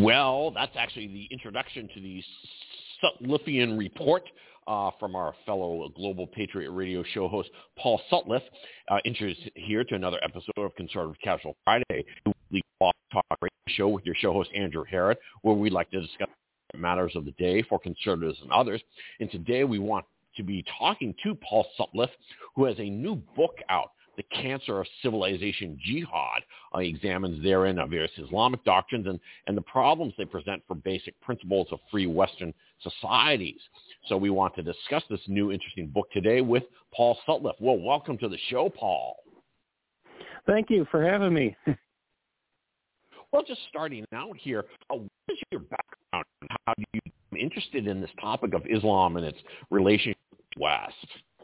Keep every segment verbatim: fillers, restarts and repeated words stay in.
Well, that's actually the introduction to the Sutlifian Report uh, from our fellow Global Patriot Radio show host, Paul Sutliff. Uh, introduced here to another episode of Conservative Casual Friday, a weekly talk radio show with your show host, Andrew Herod, where we like to discuss matters of the day for conservatives and others. And today we want to be talking to Paul Sutliff, who has a new book out, The Cancer of Civilization Jihad. Uh, he examines therein uh, various Islamic doctrines and, and the problems they present for basic principles of free Western societies. So we want to discuss this new interesting book today with Paul Sutliff. Well, welcome to the show, Paul. Thank you for having me. Well, just starting out here, uh, what is your background? How do you become interested in this topic of Islam and its relationship with the West?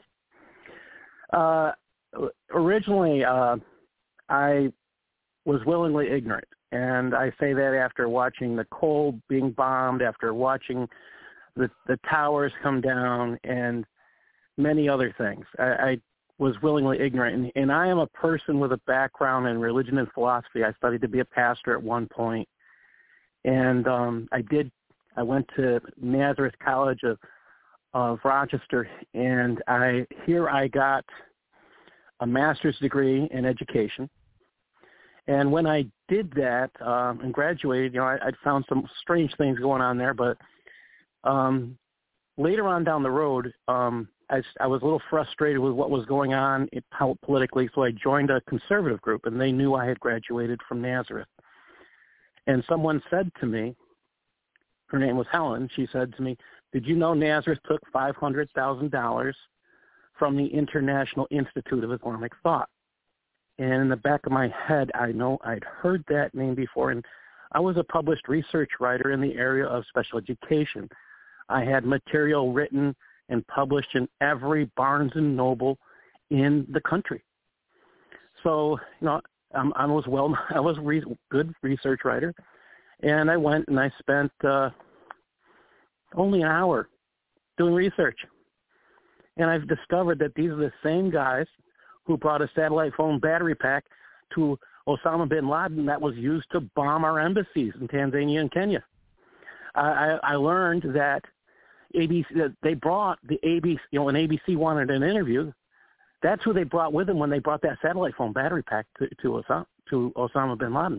Uh, originally, uh, I was willingly ignorant, and I say that after watching the Cole being bombed, after watching the, the towers come down, and many other things. I, I was willingly ignorant, and, and I am a person with a background in religion and philosophy. I studied to be a pastor at one point, and um, I did. I went to Nazareth College of, of Rochester, and I here I got a master's degree in education. And when I did that um, and graduated, you know, I, I found some strange things going on there. But um, later on down the road, um, I, I was a little frustrated with what was going on in, politically, so I joined a conservative group, and they knew I had graduated from Nazareth. And someone said to me, her name was Helen, she said to me, "Did you know Nazareth took five hundred thousand dollars from the International Institute of Islamic Thought?" And in the back of my head, I know I'd heard that name before, and I was a published research writer in the area of special education. I had material written and published in every Barnes and Noble in the country. So, you know, um, I was well, I was a re- good research writer, and I went and I spent uh, only an hour doing research. And I've discovered that these are the same guys who brought a satellite phone battery pack to Osama bin Laden that was used to bomb our embassies in Tanzania and Kenya. I, I, I learned that A B C, that they brought the A B C, you know, when A B C wanted an interview, that's who they brought with them when they brought that satellite phone battery pack to, to, Osama, to Osama bin Laden.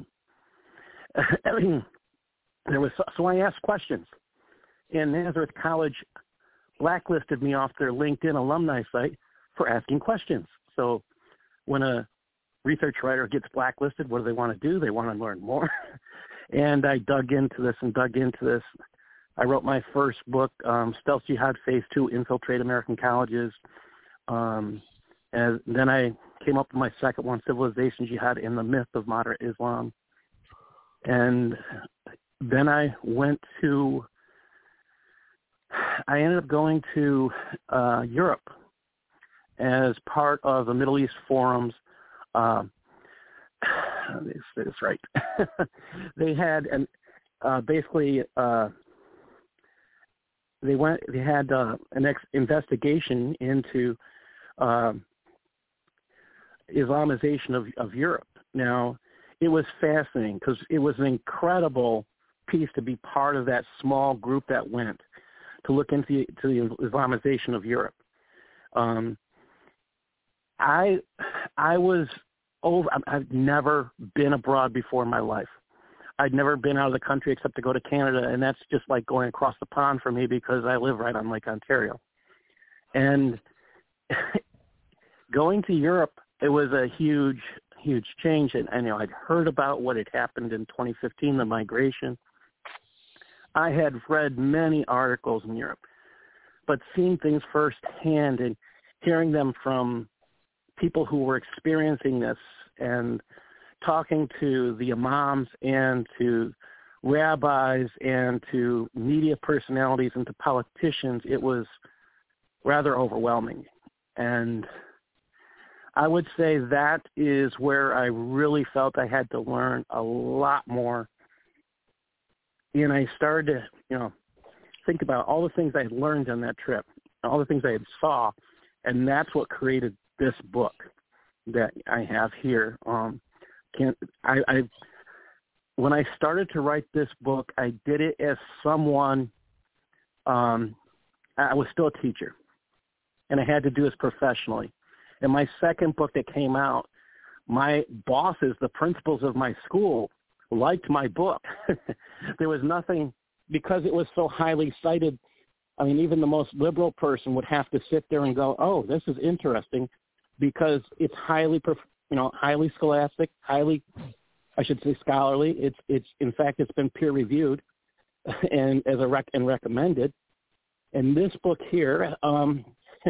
there was, so I asked questions. And Nazareth College blacklisted me off their LinkedIn alumni site for asking questions. So when a research writer gets blacklisted, what do they want to do? They want to learn more. And I dug into this and dug into this. I wrote my first book, um, Stealth Jihad Phase two, Infiltrate American Colleges. Um, and then I came up with my second one, Civilization Jihad and the Myth of Moderate Islam. And then I went to, I ended up going to uh, Europe as part of the Middle East Forum's, uh, let me say this right. They had an, uh, basically, uh, they went, they had uh, an ex- investigation into uh, Islamization of, of Europe. Now, it was fascinating because it was an incredible piece to be part of that small group that went to look into the, to the Islamization of Europe. Um, I I was over. I've never been abroad before in my life. I'd never been out of the country except to go to Canada, and that's just like going across the pond for me because I live right on Lake Ontario. And going to Europe, it was a huge, huge change. And, and you know, I'd heard about what had happened in twenty fifteen, the migration. I had read many articles in Europe, but seeing things firsthand and hearing them from people who were experiencing this and talking to the imams and to rabbis and to media personalities and to politicians, it was rather overwhelming. And I would say that is where I really felt I had to learn a lot more. And I started to, you know, think about all the things I had learned on that trip, all the things I had saw, and that's what created this book that I have here. Um, can I, I when I started to write this book, I did it as someone, um, I was still a teacher, and I had to do this professionally. And my second book that came out, my bosses, the principals of my school, liked my book. There was nothing, because it was so highly cited. I mean, even the most liberal person would have to sit there and go, oh, this is interesting, because it's highly, you know, highly scholastic, highly, I should say scholarly. It's, it's, in fact, it's been peer reviewed and as a rec and recommended. And this book here, um,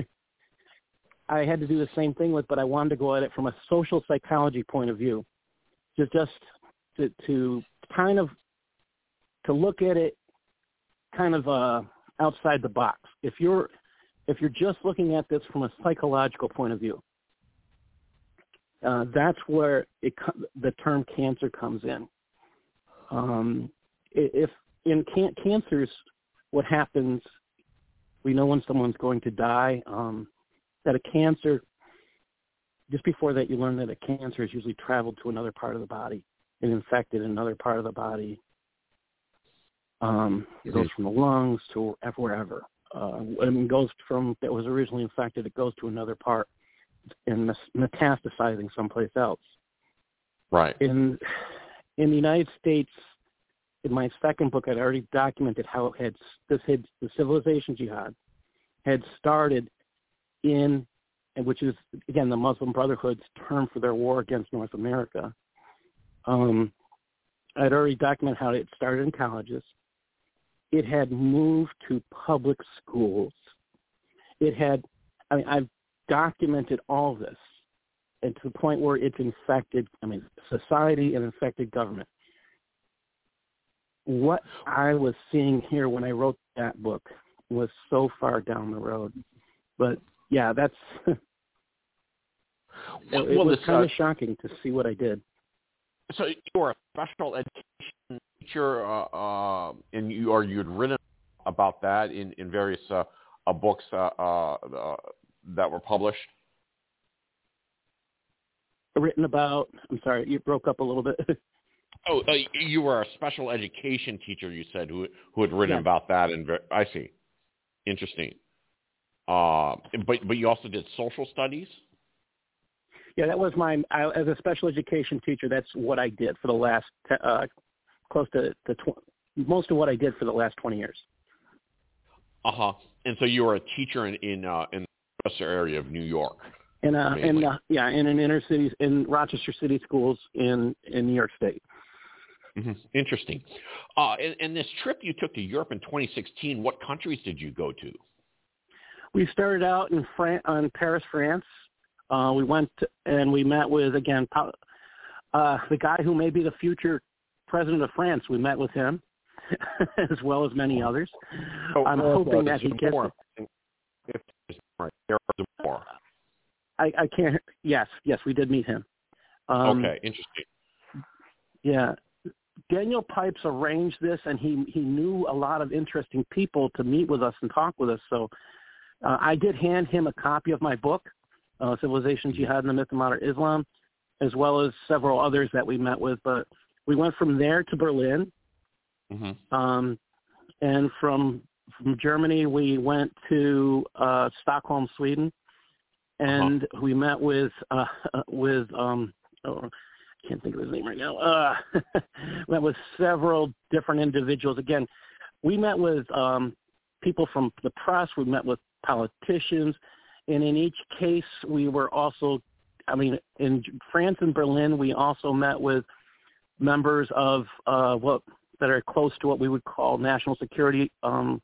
I had to do the same thing with, but I wanted to go at it from a social psychology point of view, to just to, to kind of to look at it kind of uh, outside the box. If you're if you're just looking at this from a psychological point of view, uh, that's where it, the term cancer comes in. Um, if in can- cancers, what happens, we know when someone's going to die. Um, that a cancer, just before that, you learn that a cancer has usually traveled to another part of the body and infected another part of the body. Um, it goes from the lungs to wherever. Uh, and it goes from, that was originally infected, it goes to another part and metastasizing someplace else. Right. In, in the United States, in my second book, I'd already documented how it had, this had, the civilization jihad had started in, and which is, again, the Muslim Brotherhood's term for their war against North America. Um, I'd already documented how it started in colleges. It had moved to public schools. It had, I mean, I've documented all this, and to the point where it's infected, I mean, society and infected government. What I was seeing here when I wrote that book was so far down the road. But yeah, that's it, well, it was this, kind uh, of shocking to see what I did. So you are a special education teacher, uh, uh, and you or you'd written about that in in various uh, uh, books uh, uh, that were published. Written about. I'm sorry, you broke up a little bit. Oh, uh, you were a special education teacher, you said, who who had written Yeah. about that. And I see. Interesting. Uh, but but you also did social studies? Yeah, that was my, I, as a special education teacher, that's what I did for the last, uh, close to, to tw- most of what I did for the last twenty years. Uh-huh. And so you were a teacher in, in, uh, in the Rochester area of New York? In, uh, in uh, yeah, in an inner city, in Rochester City schools in, in New York State. Mm-hmm. Interesting. Uh, and, and this trip you took to Europe in twenty sixteen, what countries did you go to? We started out in Fran- in Paris, France. Uh, we went to, and we met with, again, uh, the guy who may be the future president of France. We met with him, as well as many others. Oh, I'm oh, hoping oh, that he gets more. If, right, there are more. I, I can't. Yes, yes, we did meet him. Um, okay, interesting. Yeah, Daniel Pipes arranged this, and he he knew a lot of interesting people to meet with us and talk with us. So uh, I did hand him a copy of my book, uh, Civilization, Jihad, and the Myth of Modern Islam, as well as several others that we met with. But we went from there to Berlin, Mm-hmm. um, and from from Germany we went to uh, Stockholm, Sweden, and uh-huh. we met with uh, with um, oh, I can't think of his name right now. Uh, met with several different individuals. Again, we met with um, people from the press. We met with politicians, and in each case, we were also, I mean, in France and Berlin, we also met with members of uh, what that are close to what we would call national security. Um,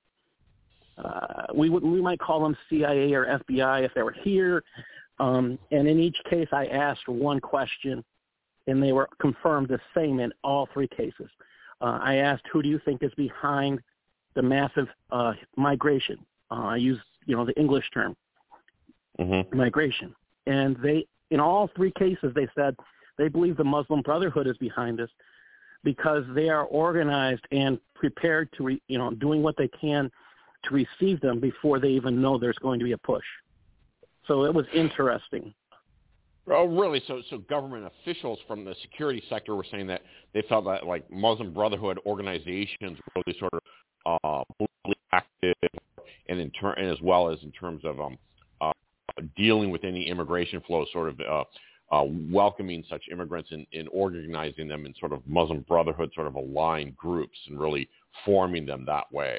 uh, we would we might call them C I A or F B I if they were here. Um, and in each case, I asked one question, and they were confirmed the same in all three cases. Uh, I asked, who do you think is behind the massive uh, migration? Uh, I used, you know, the English term, mm-hmm. migration. And they, in all three cases, they said they believe the Muslim Brotherhood is behind us because they are organized and prepared to, re, you know, doing what they can to receive them before they even know there's going to be a push. So it was interesting. Oh, really? So, so government officials from the security sector were saying that they felt that like Muslim Brotherhood organizations were really sort of uh, politically active, and in turn, as well as in terms of um, uh, dealing with any immigration flow, sort of uh, uh, welcoming such immigrants and, and organizing them in sort of Muslim Brotherhood sort of aligned groups and really forming them that way.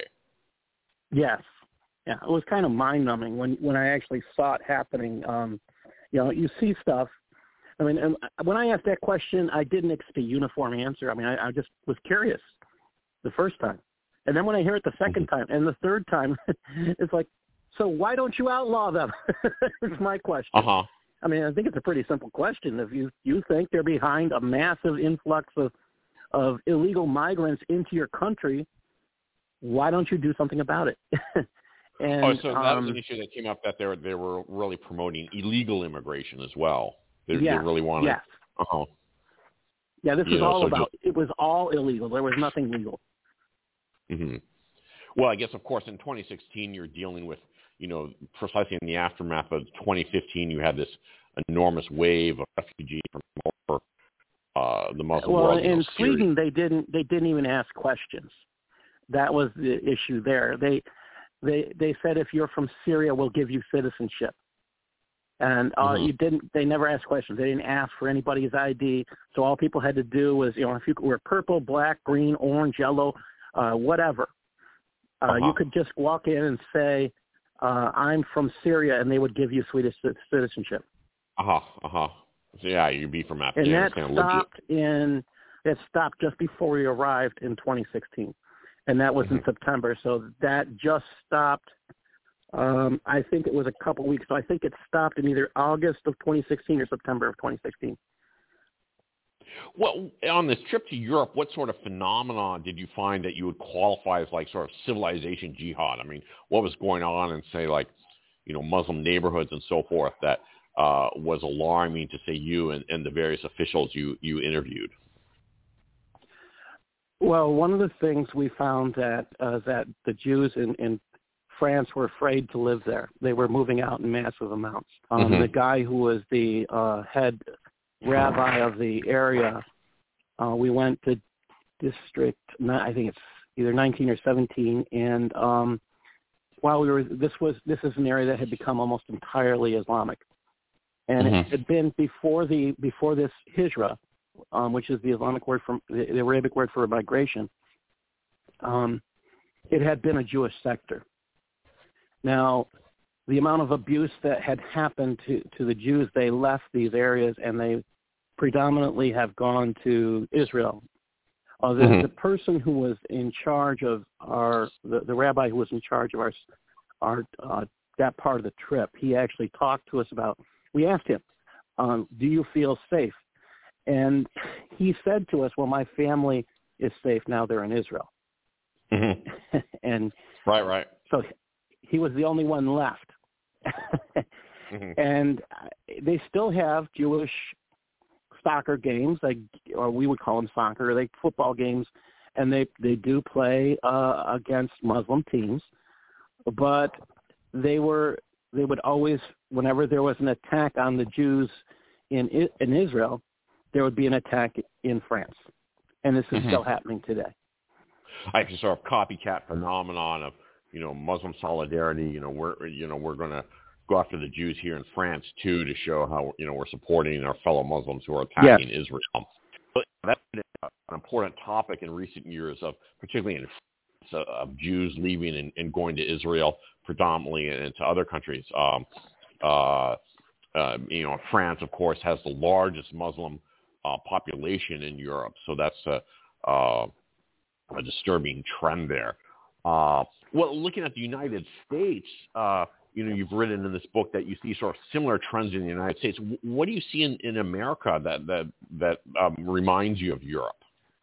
Yes. Yeah, it was kind of mind-numbing when, when I actually saw it happening. Um, you know, you see stuff. I mean, and when I asked that question, I didn't expect a uniform answer. I mean, I, I just was curious the first time. And then when I hear it the second time and the third time, it's like, so why don't you outlaw them? It's my question. Uh-huh. I mean, I think it's a pretty simple question. If you, you think they're behind a massive influx of, of illegal migrants into your country, why don't you do something about it? And, oh, so that um, was an issue that came up, that they were, they were really promoting illegal immigration as well. They, yes, they really wanted. Yes. Uh-huh. Yeah, this You was know, all so about. just, It was all illegal. There was nothing legal. mm-hmm. Well, I guess of course in twenty sixteen you're dealing with, you know, precisely in the aftermath of twenty fifteen you had this enormous wave of refugees from all over uh, the Muslim Well, world. You in know, Sweden, they didn't. They didn't even ask questions. That was the issue there. They, they, they said if you're from Syria, we'll give you citizenship. And uh, mm-hmm. you didn't. They never asked questions. They didn't ask for anybody's I D. So all people had to do was, you know, if you were purple, black, green, orange, yellow, uh, whatever, uh, uh-huh. you could just walk in and say, uh, "I'm from Syria," and they would give you Swedish citizenship. Uh huh. Uh huh. So yeah, you'd be from And that Afghanistan. stopped in. That stopped just before we arrived in twenty sixteen, and that was mm-hmm. in September. So that just stopped. Um, I think it was a couple weeks. So I think it stopped in either August of twenty sixteen or September of twenty sixteen. Well, on this trip to Europe, what sort of phenomenon did you find that you would qualify as like sort of civilization jihad? I mean, what was going on in, say, like, you know, Muslim neighborhoods and so forth that uh, was alarming to, say, you and, and the various officials you, you interviewed? Well, one of the things we found that uh, that the Jews in, in France were afraid to live there. They were moving out in massive amounts. Um, mm-hmm. The guy who was the uh, head rabbi of the area, uh, we went to district, I think it's either nineteen or seventeen, and um, while we were, this was this is an area that had become almost entirely Islamic, and mm-hmm. it had been before the before this hijra, um, which is the Islamic word for the, the Arabic word for migration. Um, it had been a Jewish sector. Now, the amount of abuse that had happened to, to the Jews, they left these areas and they predominantly have gone to Israel. Uh, the, mm-hmm. the person who was in charge of our, the, the rabbi who was in charge of our, our uh, that part of the trip, he actually talked to us about, we asked him, um, do you feel safe? And he said to us, well, my family is safe now, they're in Israel. Mm-hmm. and Right, right. So he was the only one left. mm-hmm. And they still have Jewish soccer games, like, or we would call them soccer, like football games, and they, they do play uh, against Muslim teams. But they were they would always, whenever there was an attack on the Jews in in Israel, there would be an attack in France. And this is mm-hmm. still happening today. I just sort of copycat phenomenon of, you know, Muslim solidarity. You know, we're, you know, we're going to go after the Jews here in France, too, to show how, you know, we're supporting our fellow Muslims who are attacking yes. Israel. But that's been an important topic in recent years, of particularly in France, of Jews leaving and, and going to Israel predominantly and to other countries. Um, uh, uh, you know, France, of course, has the largest Muslim uh, population in Europe. So that's a, uh, a disturbing trend there. Uh, well, looking at the United States, uh, you know, you've written in this book that you see sort of similar trends in the United States. What do you see in, in America that that that um, reminds you of Europe?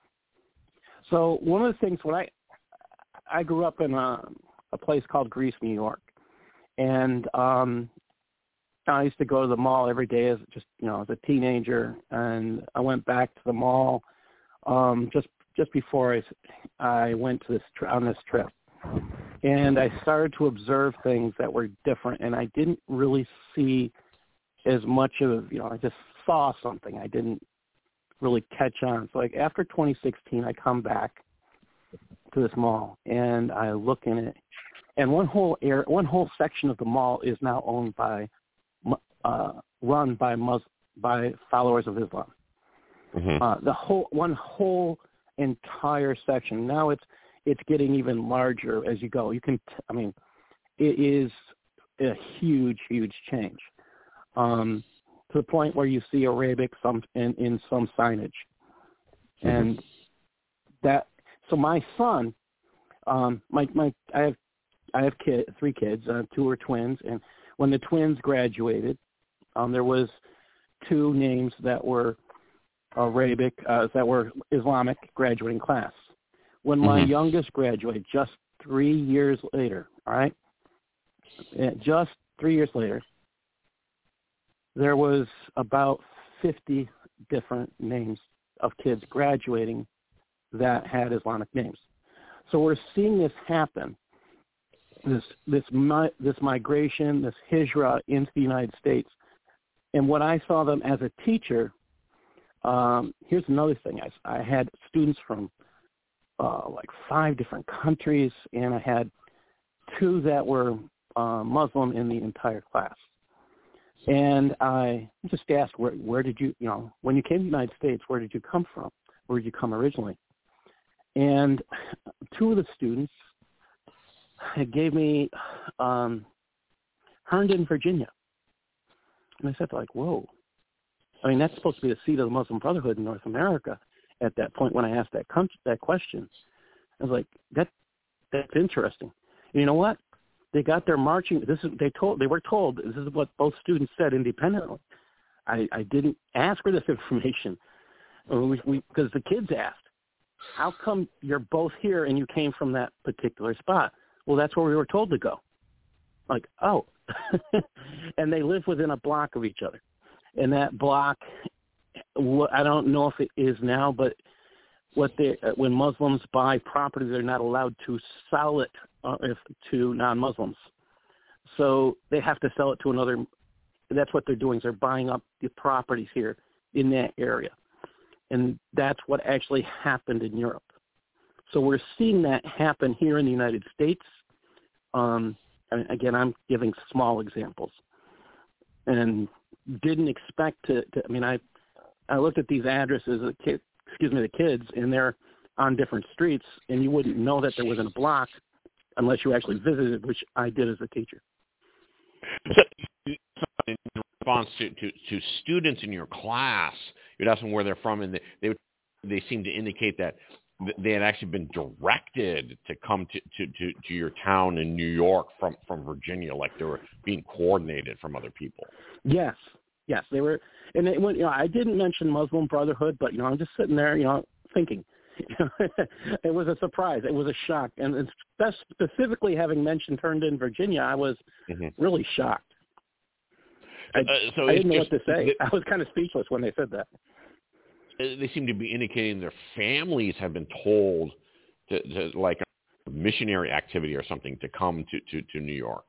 So one of the things, when I I grew up in a, a place called Greece, New York, and um, I used to go to the mall every day as just you know as a teenager, and I went back to the mall um, just just before I I went to this on this trip. And I started to observe things that were different, and I didn't really see as much of, you know, I just saw something. I didn't really catch on. So like after twenty sixteen, I come back to this mall and I look in it, and one whole air, one whole section of the mall is now owned by, uh, run by Mus- by followers of Islam. Mm-hmm. Uh, the whole one whole entire section. Now it's it's getting even larger as you go. You can, t- I mean, it is a huge, huge change. Um, to the point where you see Arabic some in, in some signage, mm-hmm. and that. So my son, um, my my I have I have kid three kids, uh, two are twins, and when the twins graduated, um, there was two names that were Arabic, uh, that were Islamic graduating class. When my mm-hmm. youngest graduated, just three years later, all right, just three years later, there was about fifty different names of kids graduating that had Islamic names. So we're seeing this happen, this this mi- this migration, this hijra into the United States. And what I saw them as a teacher, um, here's another thing. I, I had students from uh, like five different countries, and I had two that were uh, Muslim in the entire class. And I just asked, where, where did you, you know, when you came to the United States, where did you come from? Where did you come originally? And two of the students gave me um, Herndon, Virginia. And I said, like, whoa. I mean, that's supposed to be the seat of the Muslim Brotherhood in North America at that point when I asked that com- that question. I was like, that that's interesting. And you know what? They got their marching. This is they told they were told. This is what both students said independently. I, I didn't ask for this information because we, we, the kids asked, "How come you're both here and you came from that particular spot?" Well, that's where we were told to go. Like, oh, and they live within a block of each other, and that block, I don't know if it is now, but what they when Muslims buy property, they're not allowed to sell it uh, if, to non-Muslims. So they have to sell it to another. That's what they're doing. Is they're buying up the properties here in that area. And that's what actually happened in Europe. So we're seeing that happen here in the United States. Um, and again, I'm giving small examples. And didn't expect to, to I mean, I I looked at these addresses, the kid, excuse me, the kids, and they're on different streets, and you wouldn't know that there was in a block unless you actually visited, which I did as a teacher. So, in response to, to, to students in your class, you'd ask them where they're from, and they they, they seem to indicate that they had actually been directed to come to, to, to, to your town in New York from, from Virginia, like they were being coordinated from other people. Yes, yes, they were. And it went, you know, I didn't mention Muslim Brotherhood, but, you know, I'm just sitting there, you know, thinking. It was a surprise. It was a shock. And specifically having mentioned Herndon, Virginia, I was mm-hmm. really shocked. I, uh, so I didn't know just, what to say. The, I was kind of speechless when they said that. They seem to be indicating their families have been told to, to like a missionary activity or something to come to, to, to New York.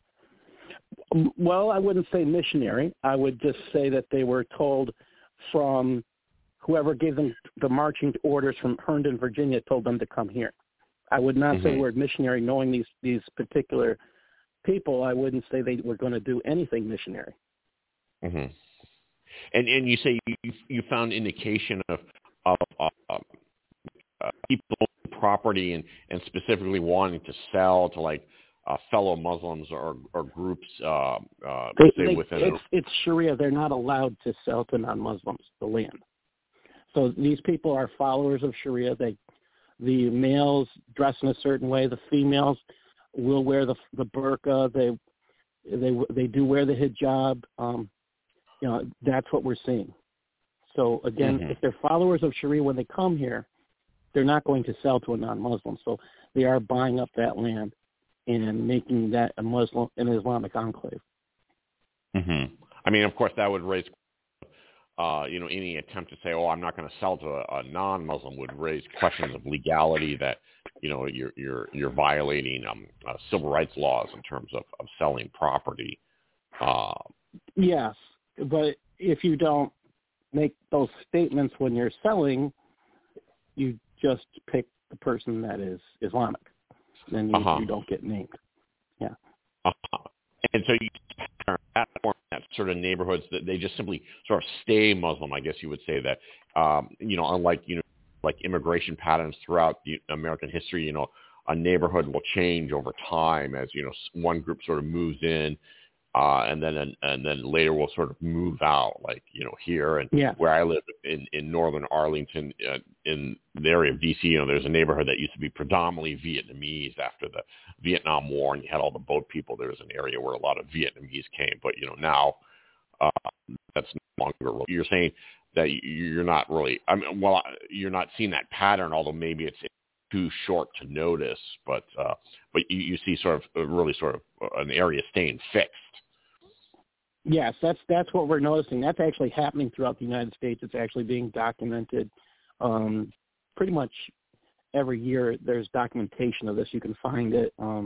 Well, I wouldn't say missionary. I would just say that they were told from whoever gave them the marching orders from Herndon, Virginia, told them to come here. I would not mm-hmm. say the word missionary, knowing these, these particular people. I wouldn't say they were going to do anything missionary. Mm-hmm. And and you say you you found indication of of uh, uh, people property and, and specifically wanting to sell to like uh, fellow Muslims or or groups. Uh, uh, they, say they, within it's, a... it's Sharia. They're not allowed to sell to non-Muslims the land. So these people are followers of Sharia. They the males dress in a certain way. The females will wear the the burqa. They they they do wear the hijab. Um, You know, that's what we're seeing. So, again, mm-hmm. if they're followers of Sharia when they come here, they're not going to sell to a non-Muslim. So they are buying up that land and making that a Muslim, an Islamic enclave. Mm-hmm. I mean, of course, that would raise, uh, you know, any attempt to say, oh, I'm not going to sell to a, a non-Muslim would raise questions of legality that, you know, you're you're you're violating um, uh, civil rights laws in terms of, of selling property. Uh, yes. but if you don't make those statements when you're selling, you just pick the person that is Islamic, then you, uh-huh. you don't get named. Yeah. Uh-huh. And so you that that sort of neighborhoods that they just simply sort of stay Muslim, I guess you would say that, um, you know, unlike, you know, like immigration patterns throughout the American history, you know, a neighborhood will change over time as, you know, one group sort of moves in, uh, and then and, and then later will sort of move out, like, you know, here and yeah. where I live in, in northern Arlington, uh, in the area of D C, you know, there's a neighborhood that used to be predominantly Vietnamese after the Vietnam War, and you had all the boat people. There was an area where a lot of Vietnamese came, but, you know, now uh, that's no longer. You're saying that you're not really, I mean, well, you're not seeing that pattern, although maybe it's too short to notice, but uh, but you, you see sort of really sort of an area staying fixed. Yes, that's that's what we're noticing. That's actually happening throughout the United States. It's actually being documented um, pretty much every year. There's documentation of this. You can find it. Um,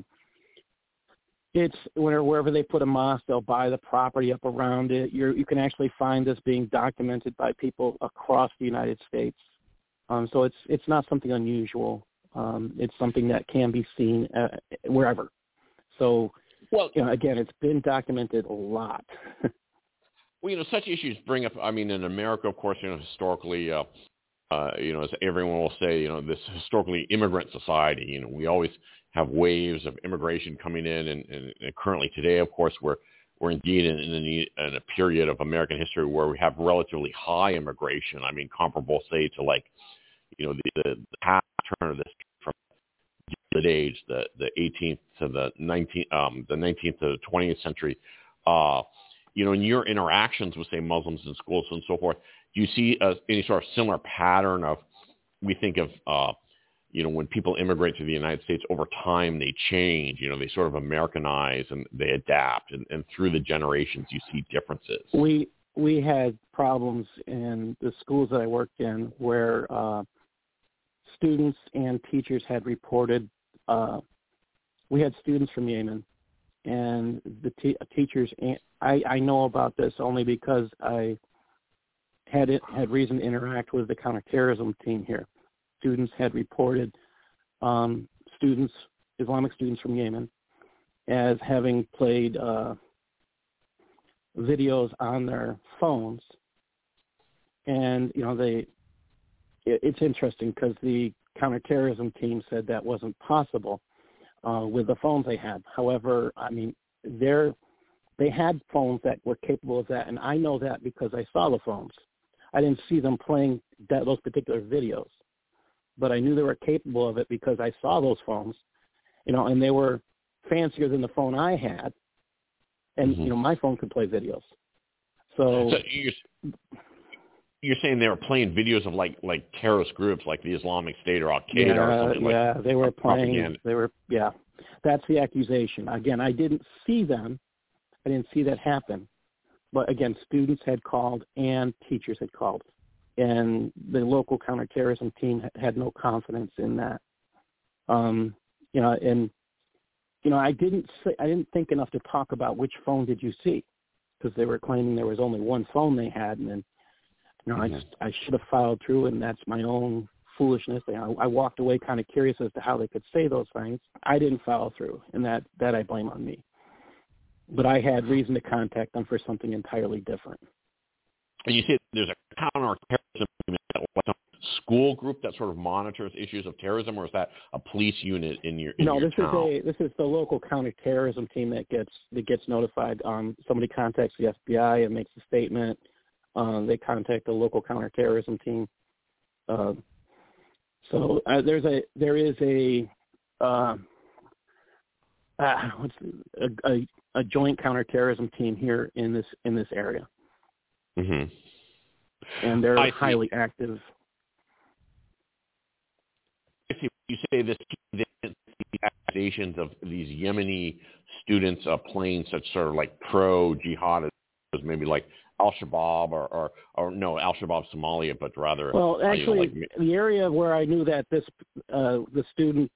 it's whenever, wherever they put a mosque, they'll buy the property up around it. You're, you can actually find this being documented by people across the United States. Um, so it's it's not something unusual. Um, it's something that can be seen uh, wherever. So, well, you know, again, it's been documented a lot. Well, you know, such issues bring up, I mean, in America, of course, you know, historically, uh, uh, you know, as everyone will say, you know, this historically immigrant society, you know, we always have waves of immigration coming in. And, and, and currently today, of course, we're, we're indeed in, in, a, in a period of American history where we have relatively high immigration. I mean, comparable, say, to like, you know, the, the, the past turn of this from the age, the, the eighteenth to the nineteenth, um, the nineteenth to the twentieth century. Uh, you know, in your interactions with, say, Muslims in schools and so forth, do you see uh, any sort of similar pattern of, we think of, uh, you know, when people immigrate to the United States, over time they change, you know, they sort of Americanize and they adapt, and, and through the generations you see differences? We we had problems in the schools that I worked in where uh, students and teachers had reported, uh, we had students from Yemen, and the te- teachers, I, I know about this only because I had it, had reason to interact with the counterterrorism team here. Students had reported um, students, Islamic students from Yemen, as having played uh, videos on their phones. And, you know, they, it, it's interesting because the counterterrorism team said that wasn't possible uh, with the phones they had. However, I mean, they're, they had phones that were capable of that, and I know that because I saw the phones. I didn't see them playing that, those particular videos, but I knew they were capable of it because I saw those phones, you know, and they were fancier than the phone I had, and mm-hmm. you know, my phone could play videos. So, so you're, you're saying they were playing videos of like like terrorist groups like the Islamic State or Al Qaeda yeah, or something yeah, like. they were playing. Propaganda. They were, yeah, that's the accusation. Again, I didn't see them. I didn't see that happen. But again, students had called and teachers had called, and the local counterterrorism team had no confidence in that. Um, you know, and you know, I didn't say, I didn't think enough to talk about which phone did you see, because they were claiming there was only one phone they had, and then, you know, mm-hmm. I just, I should have followed through, and that's my own foolishness. You know, I walked away kind of curious as to how they could say those things. I didn't follow through, and that that I blame on me. But I had reason to contact them for something entirely different. And you say there's a counterterrorism school group that sort of monitors issues of terrorism, or is that a police unit in your in no? your This town? is a this is the local counterterrorism team that gets that gets notified. Um, somebody contacts the F B I and makes a statement. Um, they contact the local counterterrorism team. Uh, so uh, there's a there is a uh, uh, what's a, a a joint counterterrorism team here in this in this area, mm-hmm. and they're I highly see. active. I see. You say this the accusations of these Yemeni students uh, playing such sort of like pro-jihad, maybe like Al-Shabaab or, or, or no, Al-Shabaab Somalia, but rather. Well, actually, uh, you know, like, the area where I knew that this uh, the student,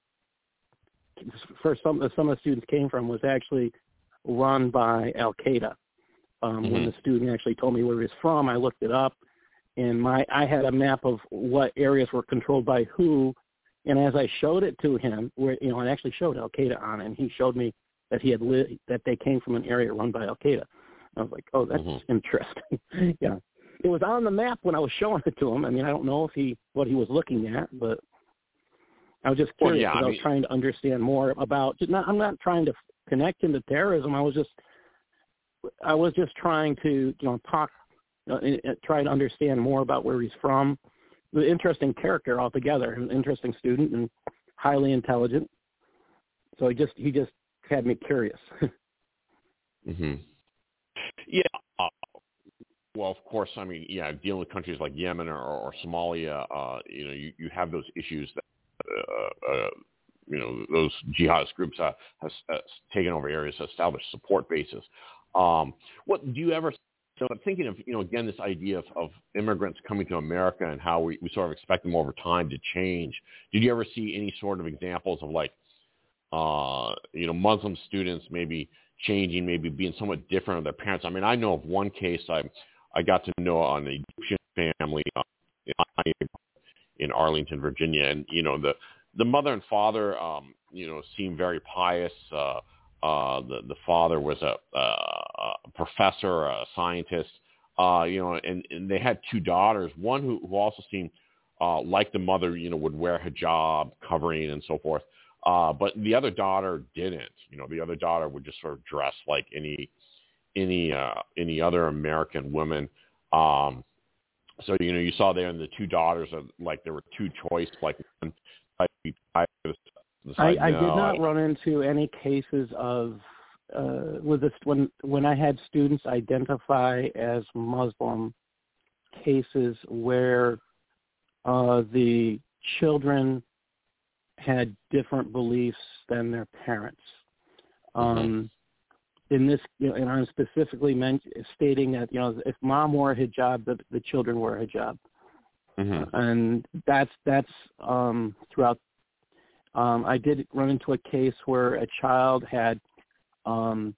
for some some of the students came from, was actually run by Al Qaeda, Um, mm-hmm. When the student actually told me where he was from, I looked it up, and my I had a map of what areas were controlled by who. And as I showed it to him, where you know, I actually showed Al Qaeda on it, and he showed me that he had li- that they came from an area run by Al Qaeda. I was like, oh, that's mm-hmm. interesting. Yeah, it was on the map when I was showing it to him. I mean, I don't know if he what he was looking at, but I was just curious because well, yeah, I, I mean, was trying to understand more about. Not, I'm not trying to connect him to terrorism. I was just I was just trying to you know talk, uh, try to understand more about where he's from. The interesting character altogether, an interesting student and highly intelligent. So he just he just had me curious. mm-hmm. Yeah. Uh, well, of course. I mean, yeah, dealing with countries like Yemen or, or Somalia, uh, you know, you, you have those issues that uh, uh, you know those jihadist groups uh, has uh, taken over areas, established support bases. Um, what do you ever? So I'm thinking of, you know, again, this idea of, of immigrants coming to America and how we, we sort of expect them over time to change. Did you ever see any sort of examples of like, uh, you know, Muslim students maybe changing, maybe being somewhat different of their parents? I mean, I know of one case I I got to know on an Egyptian family uh, in, in Arlington, Virginia. And, you know, the, the mother and father, um, you know, seemed very pious. Uh, Uh, the the father was a, uh, a professor, a scientist, uh, you know, and, and they had two daughters. One who, who also seemed uh, like the mother, you know, would wear hijab, covering, and so forth. Uh, but the other daughter didn't. You know, the other daughter would just sort of dress like any any uh, any other American woman. Um, so you know, you saw there in the two daughters, uh, like there were two choice, like one type of I, I did not run into any cases of uh, with this when when I had students identify as Muslim cases where uh, the children had different beliefs than their parents. Um, mm-hmm. In this, you know, and I'm specifically meant, stating that you know if mom wore a hijab, the, the children wore a hijab, mm-hmm. and that's that's um, throughout. Um, I did run into a case where a child had, um,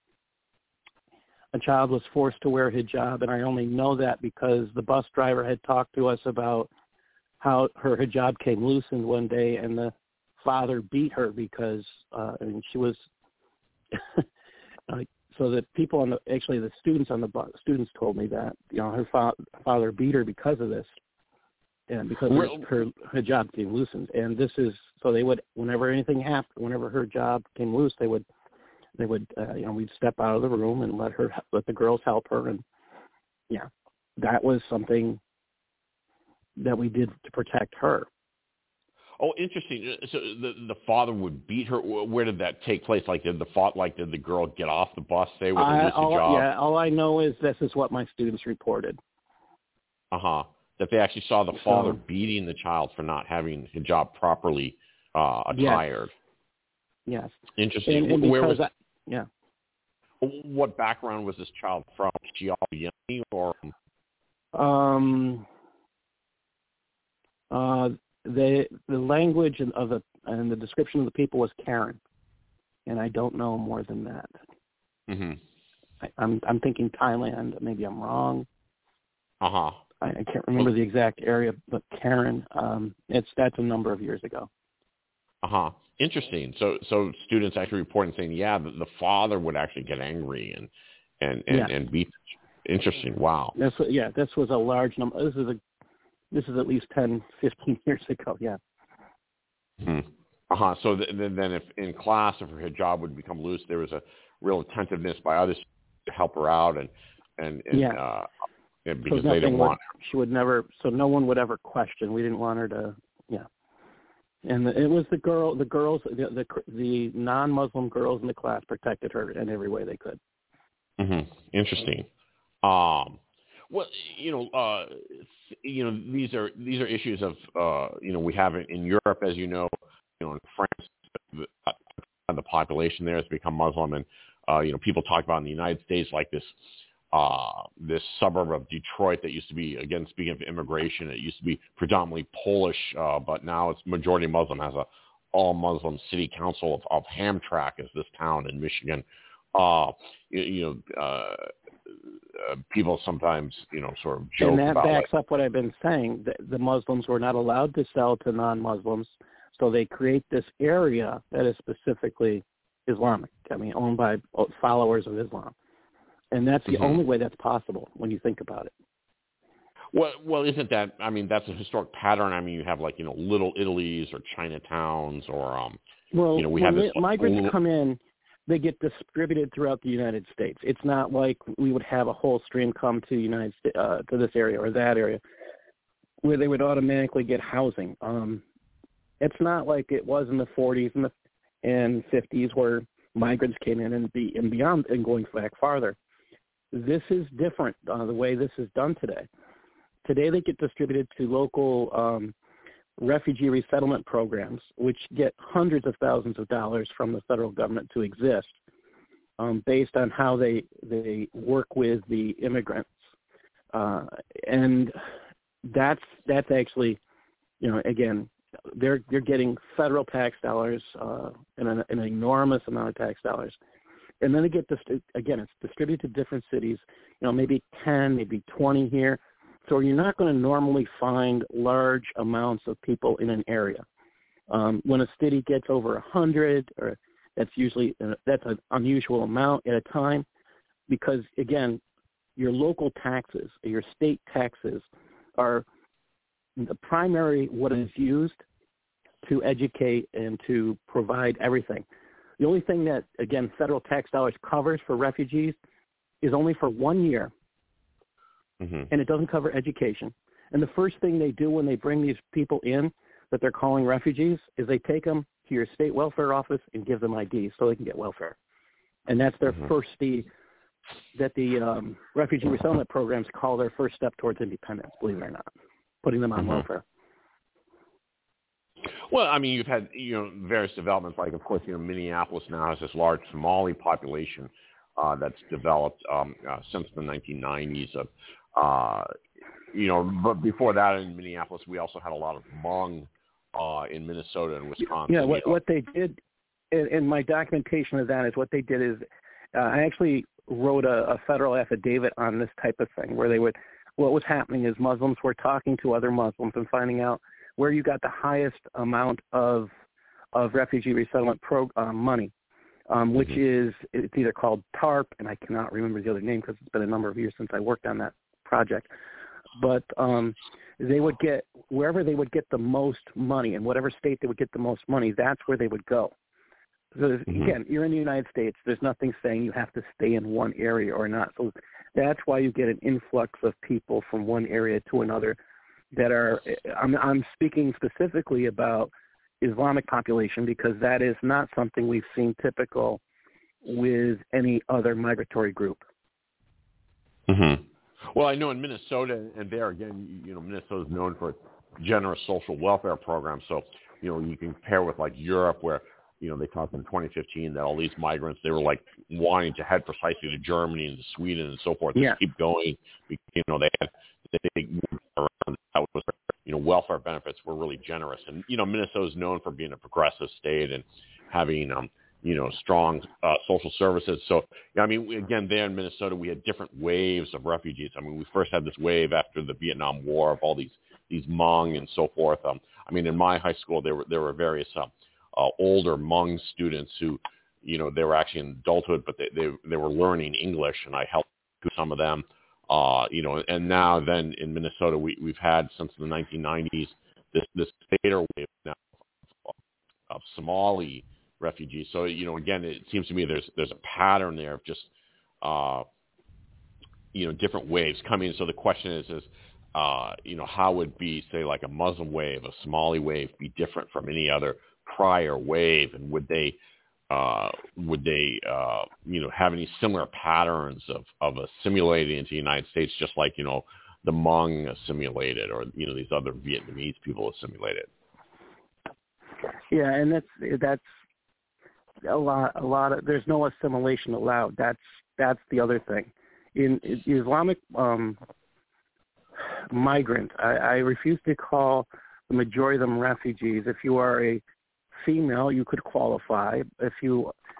a child was forced to wear a hijab, and I only know that because the bus driver had talked to us about how her hijab came loosened one day, and the father beat her because, uh, I mean, she was, like, so the people on the, actually the students on the bus, students told me that, you know, her fa- father beat her because of this. And because her, her hijab came loosened, and this is so they would whenever anything happened, whenever her hijab came loose, they would they would uh, you know we'd step out of the room and let her let the girls help her, and yeah, that was something that we did to protect her. Oh, interesting. So the the father would beat her. Where did that take place? Like did the fa- like did the girl get off the bus say with a loose hijab? Yeah, all I know is this is what my students reported. Uh huh. That they actually saw the father so, beating the child for not having hijab properly uh, attired. Yes. yes. Interesting. And, and Where was? I, yeah. What background was this child from? Was she all Yemeni or? Um. Uh, the the language of the and the description of the people was Karen, and I don't know more than that. Mm-hmm. I, I'm I'm thinking Thailand. Maybe I'm wrong. Uh huh. I, I can't remember the exact area, but Karen, um, it's that's a number of years ago. Uh huh. Interesting. So, so students actually reporting saying, yeah, the, the father would actually get angry and and and, yes. and beat. Interesting. Wow. That's yeah. This was a large number. This is a this is at least ten, fifteen years ago. Yeah. Hmm. Uh huh. So th- then, then, if in class, if her hijab would become loose, there was a real attentiveness by others to help her out, and and, and yeah. uh, because so they didn't want would, she would never, so no one would ever question. We didn't want her to, yeah. And the, it was the girl, the girls, the, the the non-Muslim girls in the class protected her in every way they could. Mm-hmm. Interesting. Um, well, you know, uh, you know, these are these are issues of, uh, you know, we have it in Europe, as you know, you know, in France, the, the population there has become Muslim, and uh, you know, people talk about in the United States like this. Uh, this suburb of Detroit that used to be, again, speaking of immigration, it used to be predominantly Polish, uh, but now it's majority Muslim, has a all-Muslim city council of, of Hamtramck is this town in Michigan. Uh, you, you know, uh, uh, people sometimes, you know, sort of joke and that about backs like, up what I've been saying. The, the Muslims were not allowed to sell to non-Muslims, so they create this area that is specifically Islamic. I mean, owned by followers of Islam, and that's the mm-hmm. only way that's possible when you think about it. Well, well, isn't that? I mean, that's a historic pattern. I mean, you have like you know little Italies or Chinatowns or um, well, you know, we when have this the, migrants little, come in, they get distributed throughout the United States. It's not like we would have a whole stream come to United uh, to this area or that area where they would automatically get housing. Um, it's not like it was in the forties and the and fifties where migrants came in and be and beyond and going back farther. This is different uh, the way this is done today. Today they get distributed to local um, refugee resettlement programs, which get hundreds of thousands of dollars from the federal government to exist, um, based on how they they work with the immigrants, uh, and that's that's actually, you know, again, they're they're getting federal tax dollars, uh, and an, an enormous amount of tax dollars, and then they get this again. It's distributed to different cities, you know, maybe ten, maybe twenty here. So you're not going to normally find large amounts of people in an area. Um, when a city gets over a hundred, or that's usually uh, that's an unusual amount at a time, because again, your local taxes, your state taxes, are the primary what is used to educate and to provide everything. The only thing that again federal tax dollars covers for refugees is only for one year. Mm-hmm. And it doesn't cover education. And the first thing they do when they bring these people in that they're calling refugees is they take them to your state welfare office and give them I Ds so they can get welfare. And that's their mm-hmm. first, the, that the um, refugee resettlement programs call their first step towards independence, believe it or not, putting them on mm-hmm. welfare. Well, I mean, you've had, you know, various developments, like, of course, you know, Minneapolis now has this large Somali population uh, that's developed um, uh, since the nineteen nineties of, Uh, you know, but before that in Minneapolis, we also had a lot of Hmong uh, in Minnesota and Wisconsin. Yeah, what, you know. what they did, in, in my documentation of that is what they did is uh, I actually wrote a, a federal affidavit on this type of thing where they would, what was happening is Muslims were talking to other Muslims and finding out where you got the highest amount of of refugee resettlement pro, uh, money, um, which mm-hmm. is, it's either called TARP, and I cannot remember the other name because it's been a number of years since I worked on that project, but um, they would get wherever they would get the most money, in whatever state they would get the most money, that's where they would go. So mm-hmm. again, you're in the United States. There's nothing saying you have to stay in one area or not. So that's why you get an influx of people from one area to another. That are, I'm, I'm speaking specifically about Islamic population because that is not something we've seen typical with any other migratory group. Mm-hmm. Well, I know in Minnesota, and there again, you know, Minnesota is known for its generous social welfare program. So, you know, you can compare with like Europe, where, you know, they talked in twenty fifteen that all these migrants, they were like wanting to head precisely to Germany and to Sweden and so forth, yeah. just keep going. You know, they had they moved around. That was, you know, welfare benefits were really generous, and you know, Minnesota is known for being a progressive state and having um. you know, strong uh, social services. So, I mean, again, there in Minnesota, we had different waves of refugees. I mean, we first had this wave after the Vietnam War of all these these Hmong and so forth. Um, I mean, in my high school, there were there were various uh, uh, older Hmong students who, you know, they were actually in adulthood, but they they, they were learning English, and I helped some of them. Uh, you know, and now then in Minnesota, we we've had since the nineteen nineties this this fader wave now of, of Somali refugees. So, you know, again, it seems to me there's there's a pattern there of just, uh, you know, different waves coming. So the question is, is uh, you know, how would be, say, like a Muslim wave, a Somali wave be different from any other prior wave? And would they, uh, would they, uh, you know, have any similar patterns of, of assimilating into the United States, just like, you know, the Hmong assimilated or, you know, these other Vietnamese people assimilated? Yeah, and that's, that's, a lot, a lot of, there's no assimilation allowed. That's, that's the other thing. In, in Islamic um, migrant, I, I refuse to call the majority of them refugees. If you are a female, you could qualify. If you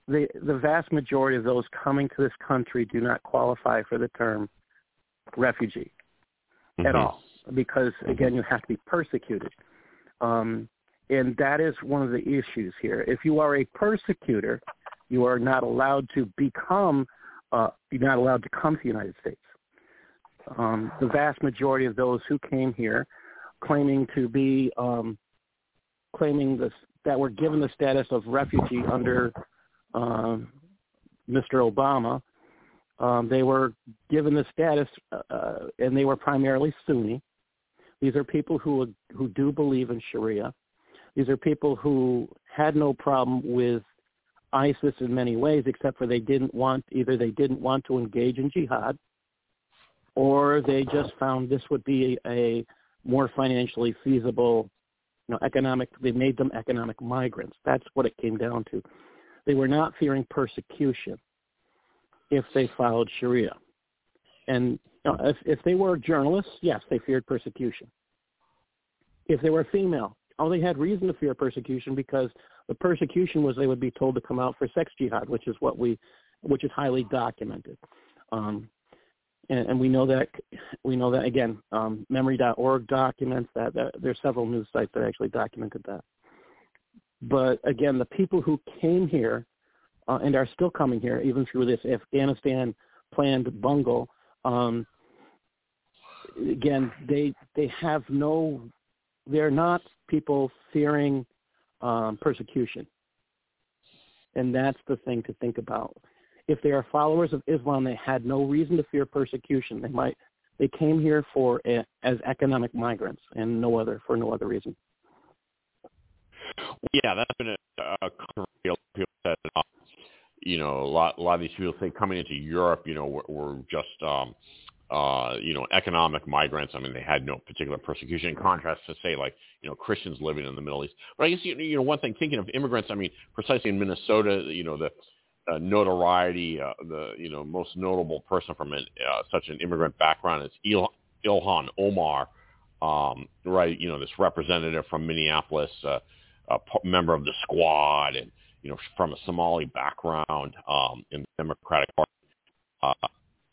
the the vast majority of those coming to this country do not qualify for the term refugee mm-hmm. at all, because again, you have to be persecuted, um, and that is one of the issues here. If you are a persecutor, you are not allowed to become. Uh, you're not allowed to come to the United States. Um, the vast majority of those who came here, claiming to be, um, claiming this, that were given the status of refugee under um, Mister Obama, um, they were given the status, uh, and they were primarily Sunni. These are people who who do believe in Sharia. These are people who had no problem with ISIS in many ways, except for they didn't want, either they didn't want to engage in jihad, or they just found this would be a more financially feasible, you know, economic, they made them economic migrants. That's what it came down to. They were not fearing persecution if they followed Sharia. And you know, if, if they were journalists, yes, they feared persecution. If they were female, oh, they had reason to fear persecution, because the persecution was they would be told to come out for sex jihad, which is what we, which is highly documented. Um, and, and we know that, we know that again, um, memory dot org documents that, that. There's several news sites that actually documented that. But again, the people who came here uh, and are still coming here, even through this Afghanistan planned bungle, um, again, they they have no, they're not people fearing um, persecution. And that's the thing to think about. If they are followers of Islam, they had no reason to fear persecution. They might, they came here for a, as economic migrants and no other, for no other reason. Yeah, that's been a, a controversial. People said, uh, you know, a lot, a lot of these people say coming into Europe, you know, were, were just, um, uh, you know, economic migrants. I mean, they had no particular persecution, in contrast to, say, like, you know, Christians living in the Middle East. But I guess, you, you know, one thing, thinking of immigrants, I mean, precisely in Minnesota, you know, the uh, notoriety, uh, the, you know, most notable person from an, uh, such an immigrant background is Il- Ilhan Omar, um, right, you know, this representative from Minneapolis, uh, a p- member of the Squad, and, you know, from a Somali background um, in the Democratic Party. Uh,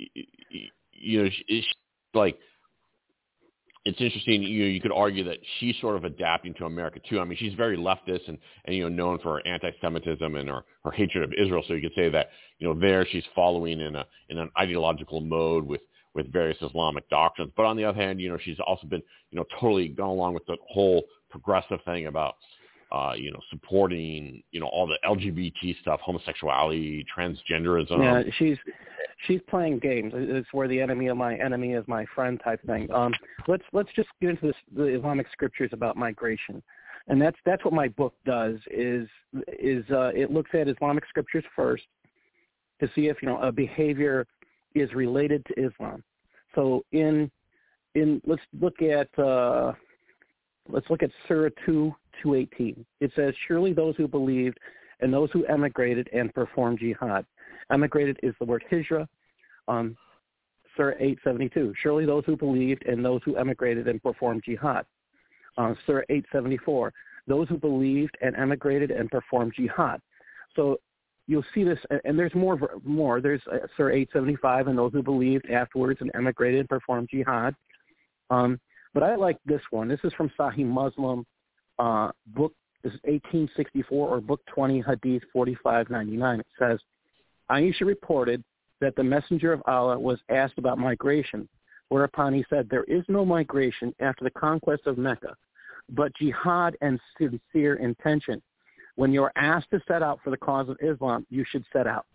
you know, it's like, it's interesting. You know, you could argue that she's sort of adapting to America too. I mean, she's very leftist and, and you know, known for her anti-Semitism and her, her hatred of Israel. So you could say that, you know, there she's following in a in an ideological mode with, with various Islamic doctrines. But on the other hand, you know, she's also been, you know, totally gone along with the whole progressive thing about, uh, you know, supporting, you know, all the L G B T stuff, homosexuality, transgenderism. Yeah, she's she's playing games. It's where the enemy of my enemy is my friend type thing. Um, let's let's just get into this, the Islamic scriptures about migration, and that's that's what my book does. Is is uh, it looks at Islamic scriptures first to see if, you know, a behavior is related to Islam. So in in let's look at uh, let's look at Surah two. two eighteen. It says, surely those who believed and those who emigrated and performed jihad. Emigrated is the word hijrah. Um, Surah eight seventy-two. Surely those who believed and those who emigrated and performed jihad. Uh, Surah eight seventy-four. Those who believed and emigrated and performed jihad. So you'll see this, and there's more. More. There's uh, Surah eight seventy-five, and those who believed afterwards and emigrated and performed jihad. Um, but I like this one. This is from Sahih Muslim. Uh, book this is eighteen sixty-four, or book twenty, Hadith forty-five ninety-nine. It says, Aisha reported that the Messenger of Allah was asked about migration, whereupon he said, there is no migration after the conquest of Mecca, but jihad and sincere intention. When you're asked to set out for the cause of Islam, you should set out.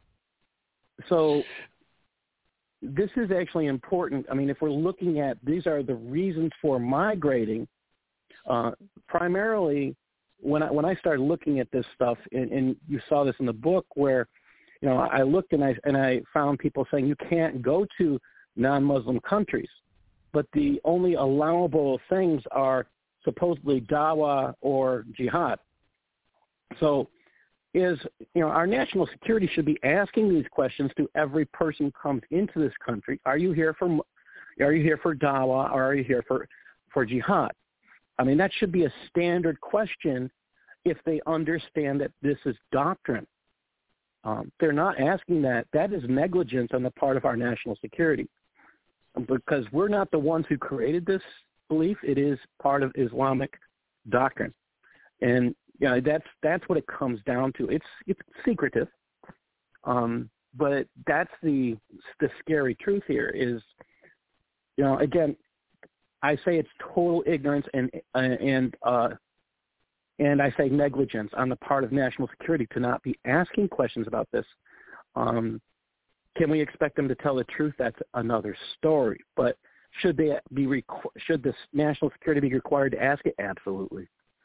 So this is actually important. I mean, if we're looking at, these are the reasons for migrating. Uh, primarily, when I when I started looking at this stuff, and, and you saw this in the book, where, you know, I looked and I and I found people saying you can't go to non-Muslim countries, but the only allowable things are supposedly dawah or jihad. So, is you know, our national security should be asking these questions to every person who comes into this country. Are you here for are you here for dawah, or are you here for for jihad? I mean, that should be a standard question if they understand that this is doctrine. Um, they're not asking that. That is negligence on the part of our national security, because we're not the ones who created this belief. It is part of Islamic doctrine, and you know, that's that's what it comes down to. It's it's secretive, um, but that's the the scary truth here. Is, you know, again, I say it's total ignorance and and uh, and I say negligence on the part of national security to not be asking questions about this. Um, can we expect them to tell the truth? That's another story. But should they be requ- should the national security be required to ask it? Absolutely.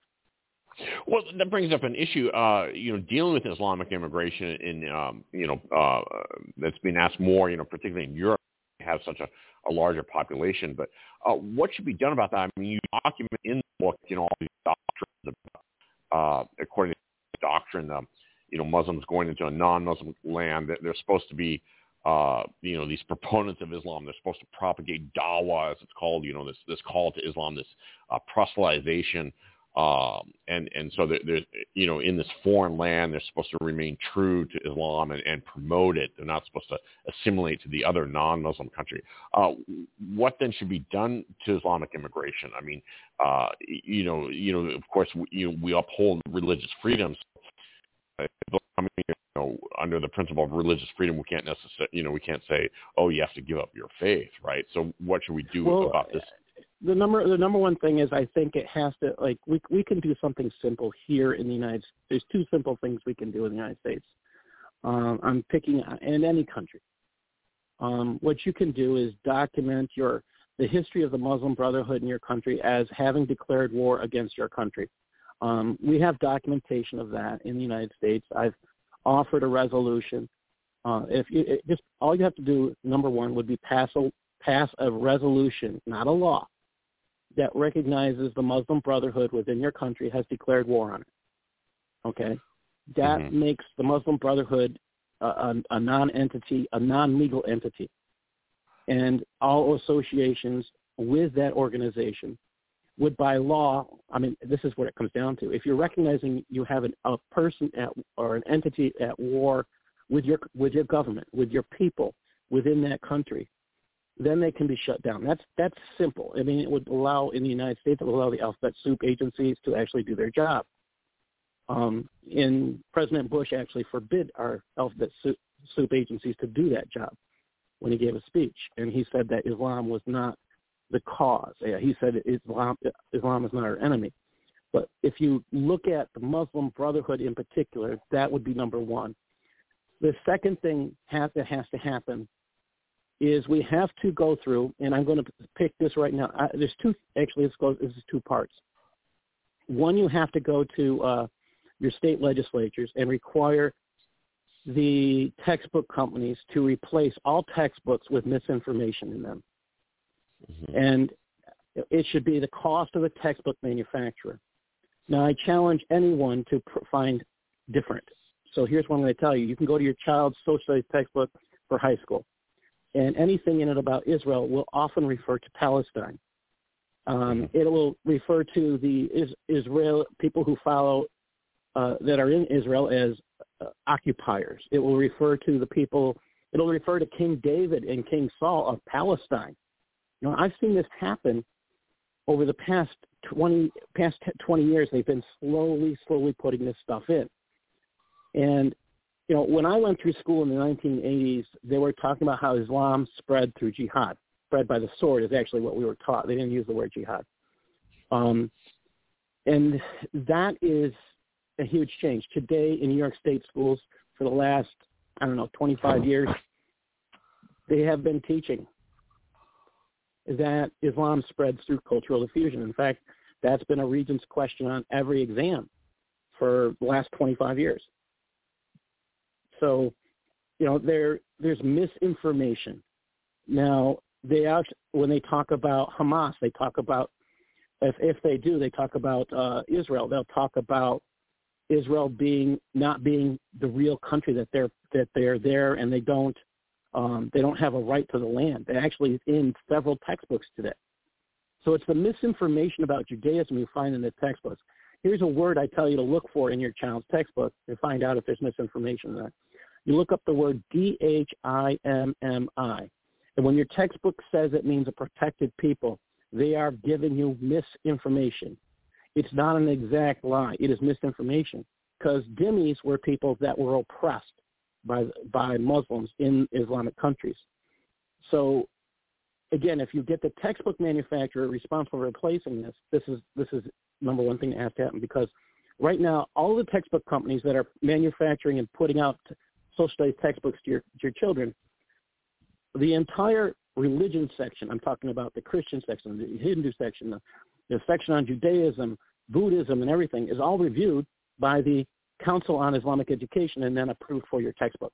Well, that brings up an issue, uh, you know, dealing with Islamic immigration in, um, you know, uh, that's been asked more, you know, particularly in Europe, have such a, a larger population. But uh, what should be done about that? I mean, you document in the book, you know, all these doctrines, uh, according to the doctrine, um, you know, Muslims going into a non-Muslim land, they're supposed to be, uh, you know, these proponents of Islam. They're supposed to propagate dawah, as it's called, you know, this, this call to Islam, this uh, proselytization. Um, and, and so there, there's, you know, in this foreign land, they're supposed to remain true to Islam and, and promote it. They're not supposed to assimilate to the other non-Muslim country. Uh, what then should be done to Islamic immigration? I mean, uh, you know, you know, of course, we, you know, we uphold religious freedoms. I mean, you know, under the principle of religious freedom, we can't necessarily, you know, we can't say, oh, you have to give up your faith, right? So what should we do well, about this? The number, the number one thing is, I think it has to, like, we we can do something simple here in the United States. There's two simple things we can do in the United States. Um, I'm picking in any country. Um, what you can do is document your the history of the Muslim Brotherhood in your country as having declared war against your country. Um, we have documentation of that in the United States. I've offered a resolution. Uh, if you, it just all you have to do, number one, would be pass a pass a resolution, not a law, that recognizes the Muslim Brotherhood within your country has declared war on it. Okay? That mm-hmm. makes the Muslim Brotherhood a, a, a non-entity, a non-legal entity. And all associations with that organization would, by law, I mean, this is what it comes down to. If you're recognizing you have an, a person at, or an entity at war with your with your government, with your people within that country, then they can be shut down. That's that's simple. I mean, it would allow, in the United States, it would allow the alphabet soup agencies to actually do their job. Um, and President Bush actually forbid our alphabet soup, soup agencies to do that job when he gave a speech. And he said that Islam was not the cause. He said Islam, Islam is not our enemy. But if you look at the Muslim Brotherhood in particular, that would be number one. The second thing has, that has to happen is we have to go through, and I'm going to pick this right now. I, there's two, actually, this, goes, this is two parts. One, you have to go to uh, your state legislatures and require the textbook companies to replace all textbooks with misinformation in them. Mm-hmm. And it should be the cost of the textbook manufacturer. Now, I challenge anyone to pr- find different. So here's what I'm going to tell you. You can go to your child's social studies textbook for high school, and anything in it about Israel will often refer to Palestine. Um, mm-hmm. It will refer to the is, Israel people who follow uh, that are in Israel as uh, occupiers. It will refer to the people. It will refer to King David and King Saul of Palestine. You know, I've seen this happen over the past twenty past twenty years. They've been slowly, slowly putting this stuff in, and you know, when I went through school in the nineteen eighties, they were talking about how Islam spread through jihad. Spread by the sword is actually what we were taught. They didn't use the word jihad. Um, and that is a huge change. Today in New York State schools for the last, I don't know, twenty-five years, they have been teaching that Islam spreads through cultural diffusion. In fact, that's been a Regents question on every exam for the last twenty-five years. So, you know, there there's misinformation. Now, they actually, when they talk about Hamas, they talk about, if if they do, they talk about uh, Israel. They'll talk about Israel being not being the real country that they're that they're there, and they don't um, they don't have a right to the land. They actually is in several textbooks today. So it's the misinformation about Judaism you find in the textbooks. Here's a word I tell you to look for in your child's textbook to find out if there's misinformation there. You look up the word D H I M M I. And when your textbook says it means a protected people, they are giving you misinformation. It's not an exact lie. It is misinformation, because dhimmis were people that were oppressed by by Muslims in Islamic countries. So, again, if you get the textbook manufacturer responsible for replacing this, this is this is number one thing that has to happen, because right now all the textbook companies that are manufacturing and putting out social studies textbooks to your, to your children, the entire religion section, I'm talking about the Christian section, the Hindu section, the, the section on Judaism, Buddhism, and everything, is all reviewed by the Council on Islamic Education and then approved for your textbook.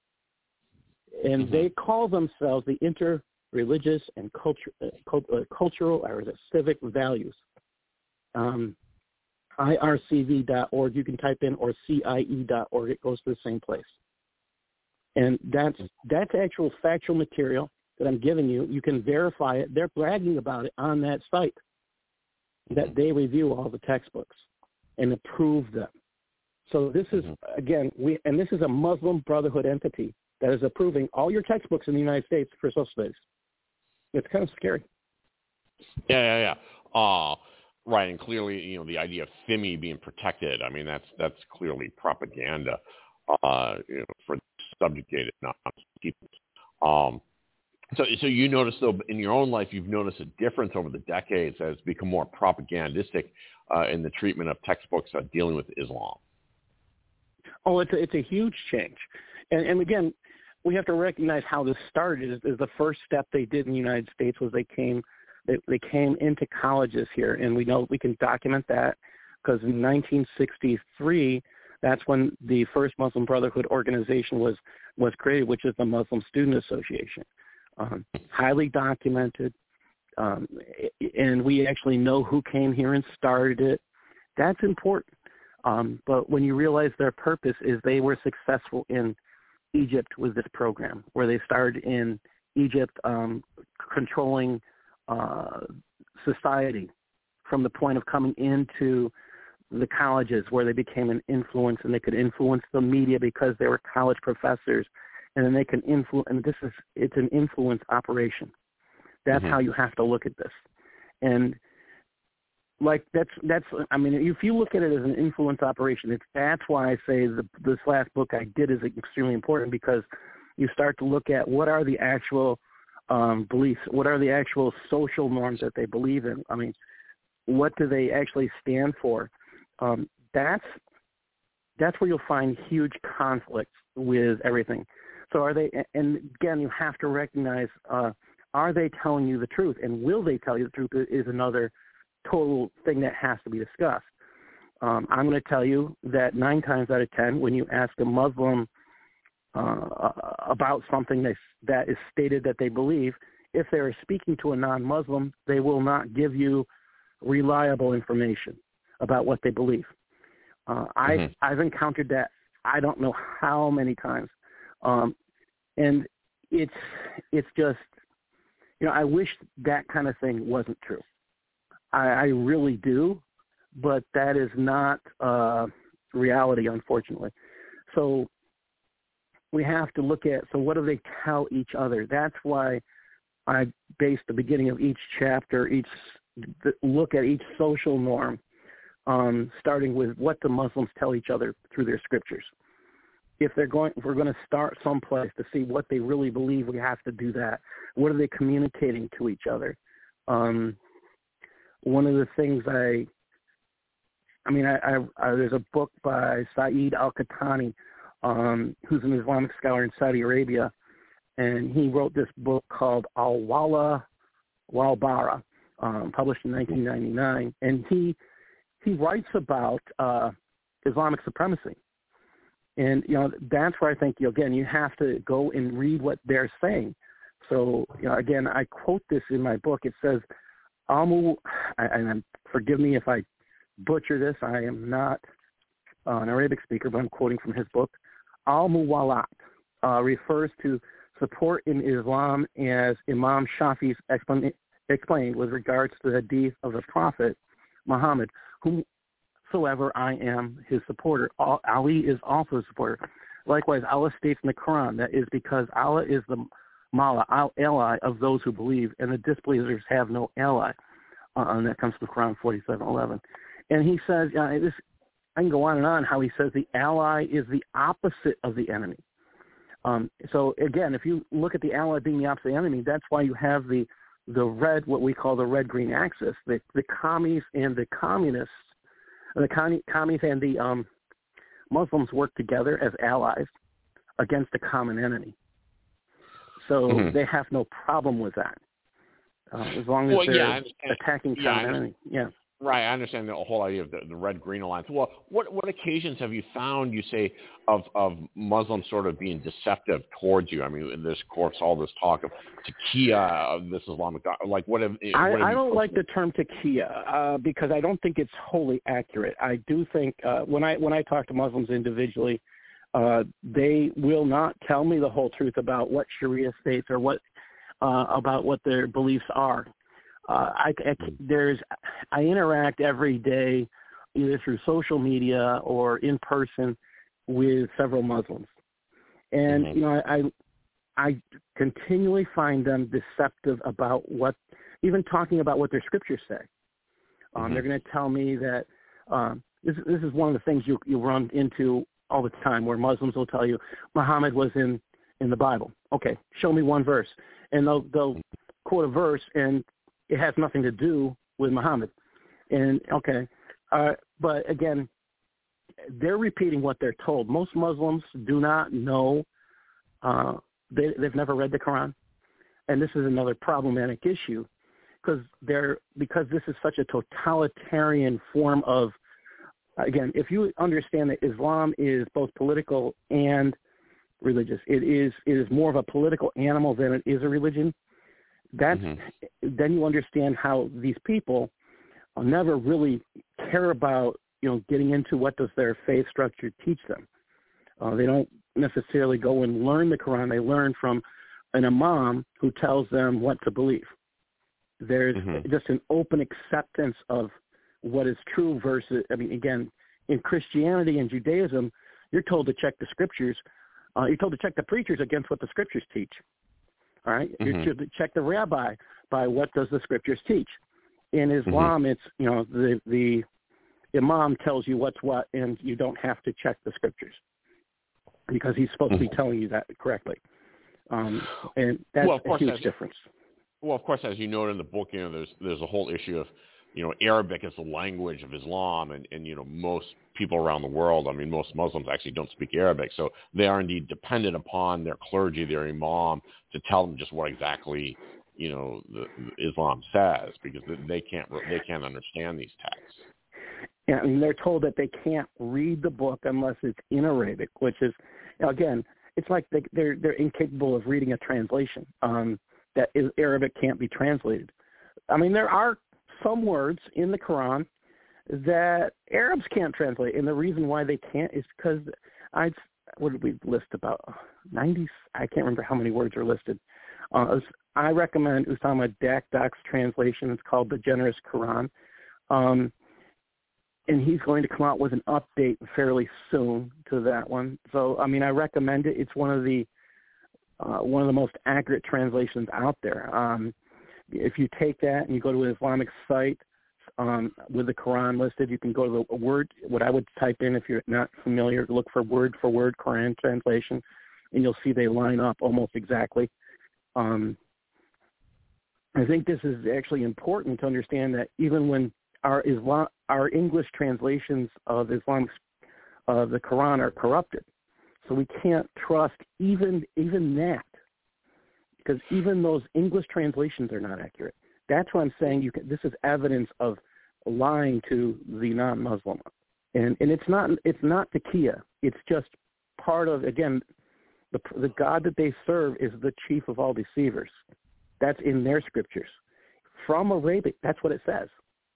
And mm-hmm. they call themselves the Inter-Religious and culture, uh, Cultural or is it Civic Values. Um, I R C V dot org, you can type in, or C I E dot org, it goes to the same place. And that's that's actual factual material that I'm giving you. You can verify it. They're bragging about it on that site, that they review all the textbooks and approve them. So this is, again, we and this is a Muslim Brotherhood entity that is approving all your textbooks in the United States for social studies. It's kind of scary. Yeah, yeah, yeah. Uh, right, and clearly, you know, the idea of thimmi being protected, I mean, that's that's clearly propaganda uh, you know, for subjugated non-people. Um, so, so you notice, though, in your own life, you've noticed a difference over the decades as it's become more propagandistic uh, in the treatment of textbooks uh, dealing with Islam. Oh, it's a, it's a huge change. And, and again, we have to recognize how this started. Is, is the first step they did in the United States was they came they, they came into colleges here, and we know we can document that because in nineteen sixty-three, that's when the first Muslim Brotherhood organization was, was created, which is the Muslim Student Association. Um, highly documented, um, and we actually know who came here and started it. That's important. Um, but when you realize their purpose is they were successful in Egypt with this program, where they started in Egypt um, controlling uh, society from the point of coming into the colleges, where they became an influence, and they could influence the media because they were college professors, and then they can influence, and this is, it's an influence operation. That's mm-hmm. how you have to look at this. And like that's, that's, I mean, if you look at it as an influence operation, it's, that's why I say the, this last book I did is extremely important, because you start to look at what are the actual um, beliefs, what are the actual social norms that they believe in. I mean, what do they actually stand for? Um, that's that's where you'll find huge conflicts with everything. So are they, and again, you have to recognize, uh, are they telling you the truth? And will they tell you the truth is another total thing that has to be discussed. Um, I'm going to tell you that nine times out of ten, when you ask a Muslim uh, about something that, that is stated that they believe, if they're speaking to a non-Muslim, they will not give you reliable information about what they believe. Uh, I, mm-hmm. I've encountered that I don't know how many times. Um, and it's it's just, you know, I wish that kind of thing wasn't true. I, I really do, but that is not uh, reality, unfortunately. So we have to look at, so what do they tell each other? That's why I base the beginning of each chapter, each look at each social norm, um, starting with what the Muslims tell each other through their scriptures. If they're going, if we're going to start someplace to see what they really believe, we have to do that. What are they communicating to each other? Um, one of the things I, I mean, I, I, I there's a book by Saeed Al-Qahtani, um, who's an Islamic scholar in Saudi Arabia, and he wrote this book called Al-Wala wal-Bara, um, published in nineteen ninety-nine, and he he writes about uh, Islamic supremacy. And, you know, that's where I think, you know, again, you have to go and read what they're saying. So, you know, again, I quote this in my book. It says, Amu, and forgive me if I butcher this. I am not uh, an Arabic speaker, but I'm quoting from his book. Al-Muwalat uh, refers to support in Islam as Imam Shafi's explain, explained with regards to the hadith of the Prophet Muhammad, whomsoever I am his supporter. Ali is also a supporter. Likewise, Allah states in the Quran that is because Allah is the Mala, ally of those who believe, and the disbelievers have no ally. Uh, and that comes from Quran forty-seven eleven. And he says, uh, this, I can go on and on how he says the ally is the opposite of the enemy. Um, so again, if you look at the ally being the opposite of the enemy, that's why you have the the red, what we call the red-green axis. The the commies and the communists, the commies, commies and the um, Muslims work together as allies against a common enemy. So mm-hmm. they have no problem with that, uh, as long as well, they're yeah, attacking yeah, common enemy. Yeah. Right, I understand the whole idea of the, the red-green alliance. Well, what what occasions have you found, you say, of, of Muslims sort of being deceptive towards you? I mean, there's, of course, all this talk of taqiyya, of this Islamic, like what have, I, what have I you don't like the term taqiyya uh, because I don't think it's wholly accurate. I do think uh, when I when I talk to Muslims individually, uh, they will not tell me the whole truth about what Sharia states or what uh, about what their beliefs are. Uh, I, I, there's, I interact every day, either through social media or in person, with several Muslims, and mm-hmm. you know, I, I continually find them deceptive about what, even talking about what their scriptures say. Um, mm-hmm. They're going to tell me that um, this, this is one of the things you you run into all the time, where Muslims will tell you Muhammad was in, in the Bible. Okay, show me one verse, and they'll they'll quote a verse and it has nothing to do with Muhammad. And, okay, uh, but again, they're repeating what they're told. Most Muslims do not know, uh, they, they've never read the Quran. And this is another problematic issue because they're, because this is such a totalitarian form of, again, if you understand that Islam is both political and religious, it is, it is more of a political animal than it is a religion. That's mm-hmm. then you understand how these people never really care about, you know, getting into what does their faith structure teach them. Uh, they don't necessarily go and learn the Quran. They learn from an imam who tells them what to believe. There's mm-hmm. just an open acceptance of what is true versus, I mean, again, in Christianity and Judaism, you're told to check the scriptures. Uh, you're told to check the preachers against what the scriptures teach. All right, mm-hmm. you should check the rabbi by what does the scriptures teach. In Islam, mm-hmm. it's, you know, the the imam tells you what's what, and you don't have to check the scriptures because he's supposed mm-hmm. to be telling you that correctly. Um, and that's well, a huge as, difference. Well, of course, as you noted in the book, you know, there's there's a whole issue of, you know, Arabic is the language of Islam, and, and you know, most people around the world, I mean, most Muslims actually don't speak Arabic, so they are indeed dependent upon their clergy, their imam, to tell them just what exactly, you know, the, the Islam says, because they can't they can't understand these texts. Yeah, and they're told that they can't read the book unless it's in Arabic, which is, again, it's like they, they're they're incapable of reading a translation. Um, that is, Arabic can't be translated. I mean, there are some words in the Quran that Arabs can't translate, and the reason why they can't is because I what did we list about ninety? I can't remember how many words are listed. Uh, I recommend Usama Dakdak's translation. It's called The Generous Quran, um, and he's going to come out with an update fairly soon to that one. So, I mean, I recommend it. It's one of the uh, one of the most accurate translations out there. Um, if you take that and you go to an Islamic site um, with the Quran listed, you can go to the word, what I would type in if you're not familiar, look for word-for-word Quran translation, and you'll see they line up almost exactly. Um, I think this is actually important to understand that even when our Islam, our English translations of Islamic, uh, the Quran are corrupted, so we can't trust even even that. Because even those English translations are not accurate. That's why I'm saying you can, this is evidence of lying to the non-Muslim, and and it's not it's not taqiyya. It's just part of, again, the the God that they serve is the chief of all deceivers. That's in their scriptures, from Arabic. That's what it says.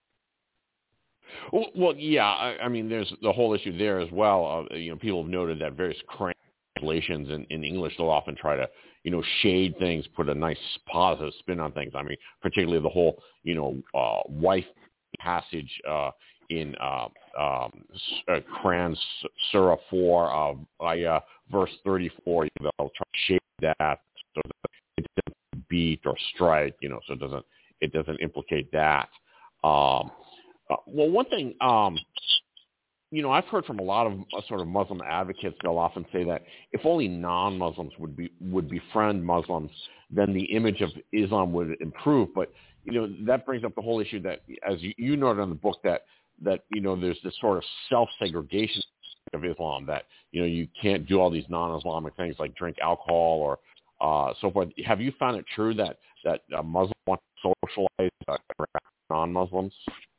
Well, well yeah. I, I mean, there's the whole issue there as well. Uh, you know, people have noted that various translations in, in English, they'll often try to, you know, shade things, put a nice positive spin on things. I mean, particularly the whole, you know, uh, wife passage uh, in uh, um, uh, Quran Surah four, uh, ayah verse thirty-four. They'll try to shape that so that it doesn't beat or strike, you know, so it doesn't it doesn't implicate that. Um, uh, well, one thing. Um, You know, I've heard from a lot of uh, sort of Muslim advocates. They'll often say that if only non-Muslims would be would befriend Muslims, then the image of Islam would improve. But you know, that brings up the whole issue that, as you, you noted in the book, that that you know, there's this sort of self-segregation of Islam, that you know, you can't do all these non-Islamic things like drink alcohol or uh, so forth. Have you found it true that that uh, Muslims want to socialize uh, non-Muslims?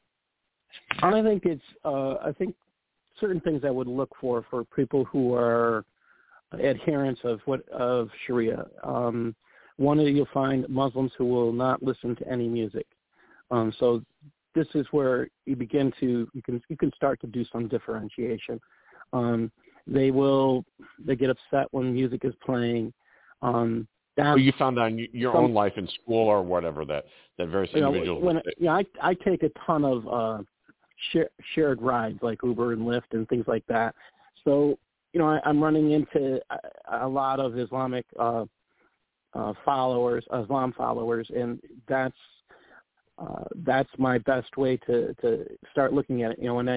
I think it's. Uh, I think. certain things I would look for for people who are adherents of what of Sharia. Um, one is you'll find Muslims who will not listen to any music. Um, so this is where you begin to you can you can start to do some differentiation. Um, they will they get upset when music is playing. Um, Well, you found on your some, own life in school or whatever that that various you know, individuals. When, would you know, I I take a ton of. Uh, shared rides like Uber and Lyft and things like that. So, you know, I, I'm running into a, a lot of Islamic uh, uh, followers, Islam followers, and that's uh, that's my best way to, to start looking at it. You know, when I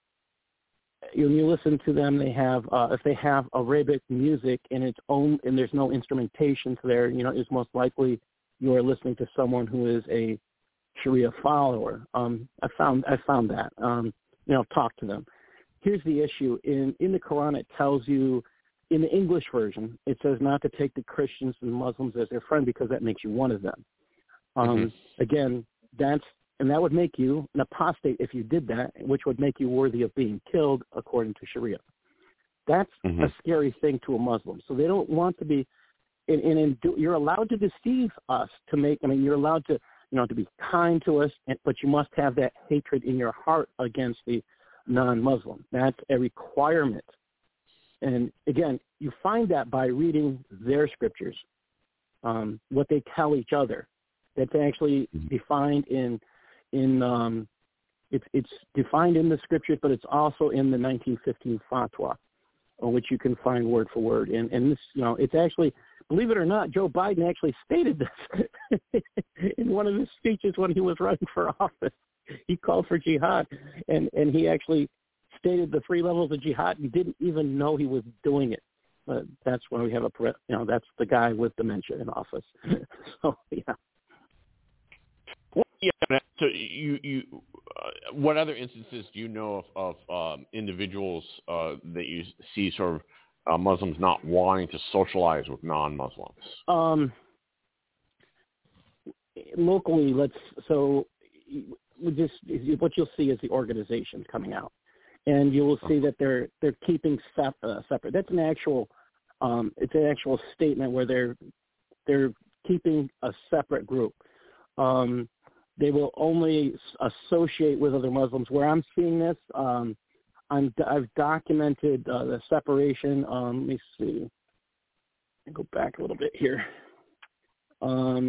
when you listen to them, they have uh, if they have Arabic music in its own and there's no instrumentation to there, you know, it's most likely you are listening to someone who is a Sharia follower. Um, I found I found that. Um, you know, talk to them. Here's the issue. In in the Quran, it tells you, in the English version, it says not to take the Christians and Muslims as their friend because that makes you one of them. Um, mm-hmm. Again, that's and that would make you an apostate if you did that, which would make you worthy of being killed according to Sharia. That's mm-hmm. a scary thing to a Muslim. So they don't want to be. And, and, and you're allowed to deceive us to make. I mean, you're allowed to. You know, to be kind to us, but you must have that hatred in your heart against the non-Muslim. That's a requirement. And again, you find that by reading their scriptures, um, what they tell each other. That's actually defined in, in um, it's, it's defined in the scriptures, but it's also in the nineteen fifteen fatwa, which you can find word for word. And, and this, you know, it's actually. Believe it or not, Joe Biden actually stated this in one of his speeches when he was running for office. He called for jihad, and, and he actually stated the three levels of jihad. He didn't even know he was doing it. But that's when we have a, you know, that's the guy with dementia in office. So, yeah. Well, yeah. So you, you, uh, what other instances do you know of, of um, individuals uh, that you see sort of Uh, Muslims not wanting to socialize with non-Muslims? Um, locally, let's so we just what you'll see is the organizations coming out, and you will see that they're they're keeping sep- uh, separate. That's an actual um, it's an actual statement where they're they're keeping a separate group. Um, they will only associate with other Muslims. Where I'm seeing this. Um, I'm, I've documented uh, the separation. Um, let me see. Let me go back a little bit here. Um,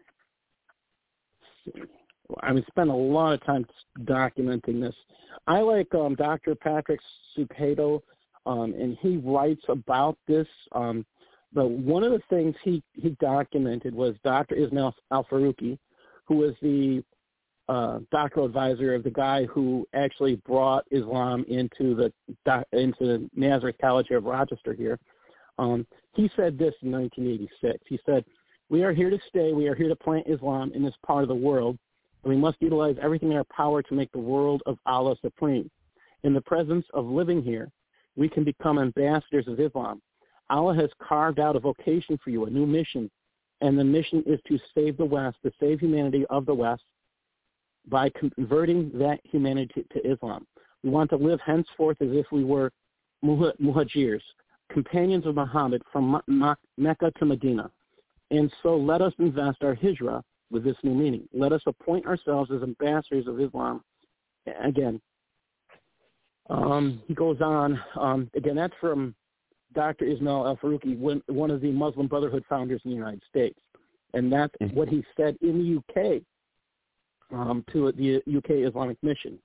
I've spent a lot of time documenting this. I like um, Doctor Patrick Supato, um, and he writes about this. Um, but one of the things he, he documented was Doctor Ismail Al-Faruqi, who was the Uh, doctoral advisor of the guy who actually brought Islam into the into the Nazareth College of Rochester here. Um, he said this in nineteen eighty-six. He said, "We are here to stay. We are here to plant Islam in this part of the world, and we must utilize everything in our power to make the world of Allah supreme. In the presence of living here, we can become ambassadors of Islam. Allah has carved out a vocation for you, a new mission, and the mission is to save the West, to save humanity of the West, by converting that humanity to, to Islam. We want to live henceforth as if we were muhajirs, companions of Muhammad from Mecca to Medina. And so let us invest our hijrah with this new meaning. Let us appoint ourselves as ambassadors of Islam. Again, um, he goes on. Um, again, that's from Doctor Ismail Al-Faruqi, one of the Muslim Brotherhood founders in the United States. And that's what he said in the U K. Um, to the U K Islamic Mission.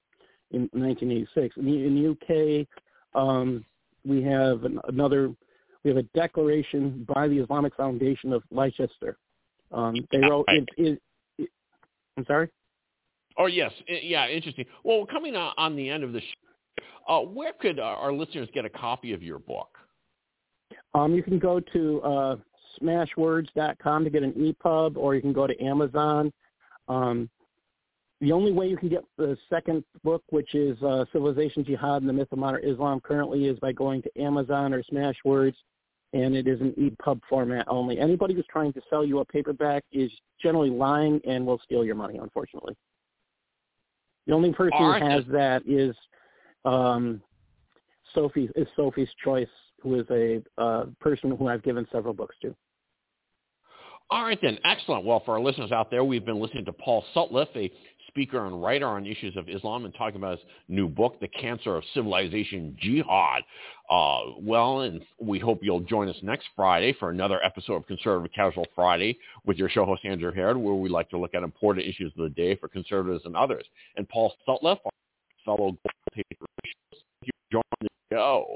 in nineteen eighty-six. In the, in the U K, um, we have an, another, we have a declaration by the Islamic Foundation of Leicester. Um, they wrote, it, it, it, I'm sorry? Oh, yes. Yeah, interesting. Well, coming on, on the end of the show, uh, where could our, our listeners get a copy of your book? Um, you can go to uh, smash words dot com to get an E P U B, or you can go to Amazon. Um, the only way you can get the second book, which is uh, Civilization, Jihad, and the Myth of Modern Islam, currently is by going to Amazon or Smashwords, and it is an E P U B format only. Anybody who's trying to sell you a paperback is generally lying and will steal your money, unfortunately. The only person right. who has that is um, Sophie, is Sophie's Choice, who is a uh, person who I've given several books to. All right, then. Excellent. Well, for our listeners out there, we've been listening to Paul Sutliff, a speaker and writer on issues of Islam, and talking about his new book, The Cancer of Civilization, Jihad. Uh, well, and we hope you'll join us next Friday for another episode of Conservative Casual Friday with your show host, Andrew Herod, where we like to look at important issues of the day for conservatives and others. And Paul Sutliff, our fellow Global Patriot, thank you for joining the show.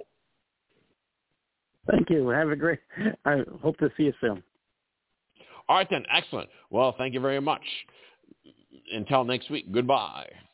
Thank you. Have a great, I hope to see you soon. All right, then. Excellent. Well, thank you very much. Until next week, goodbye.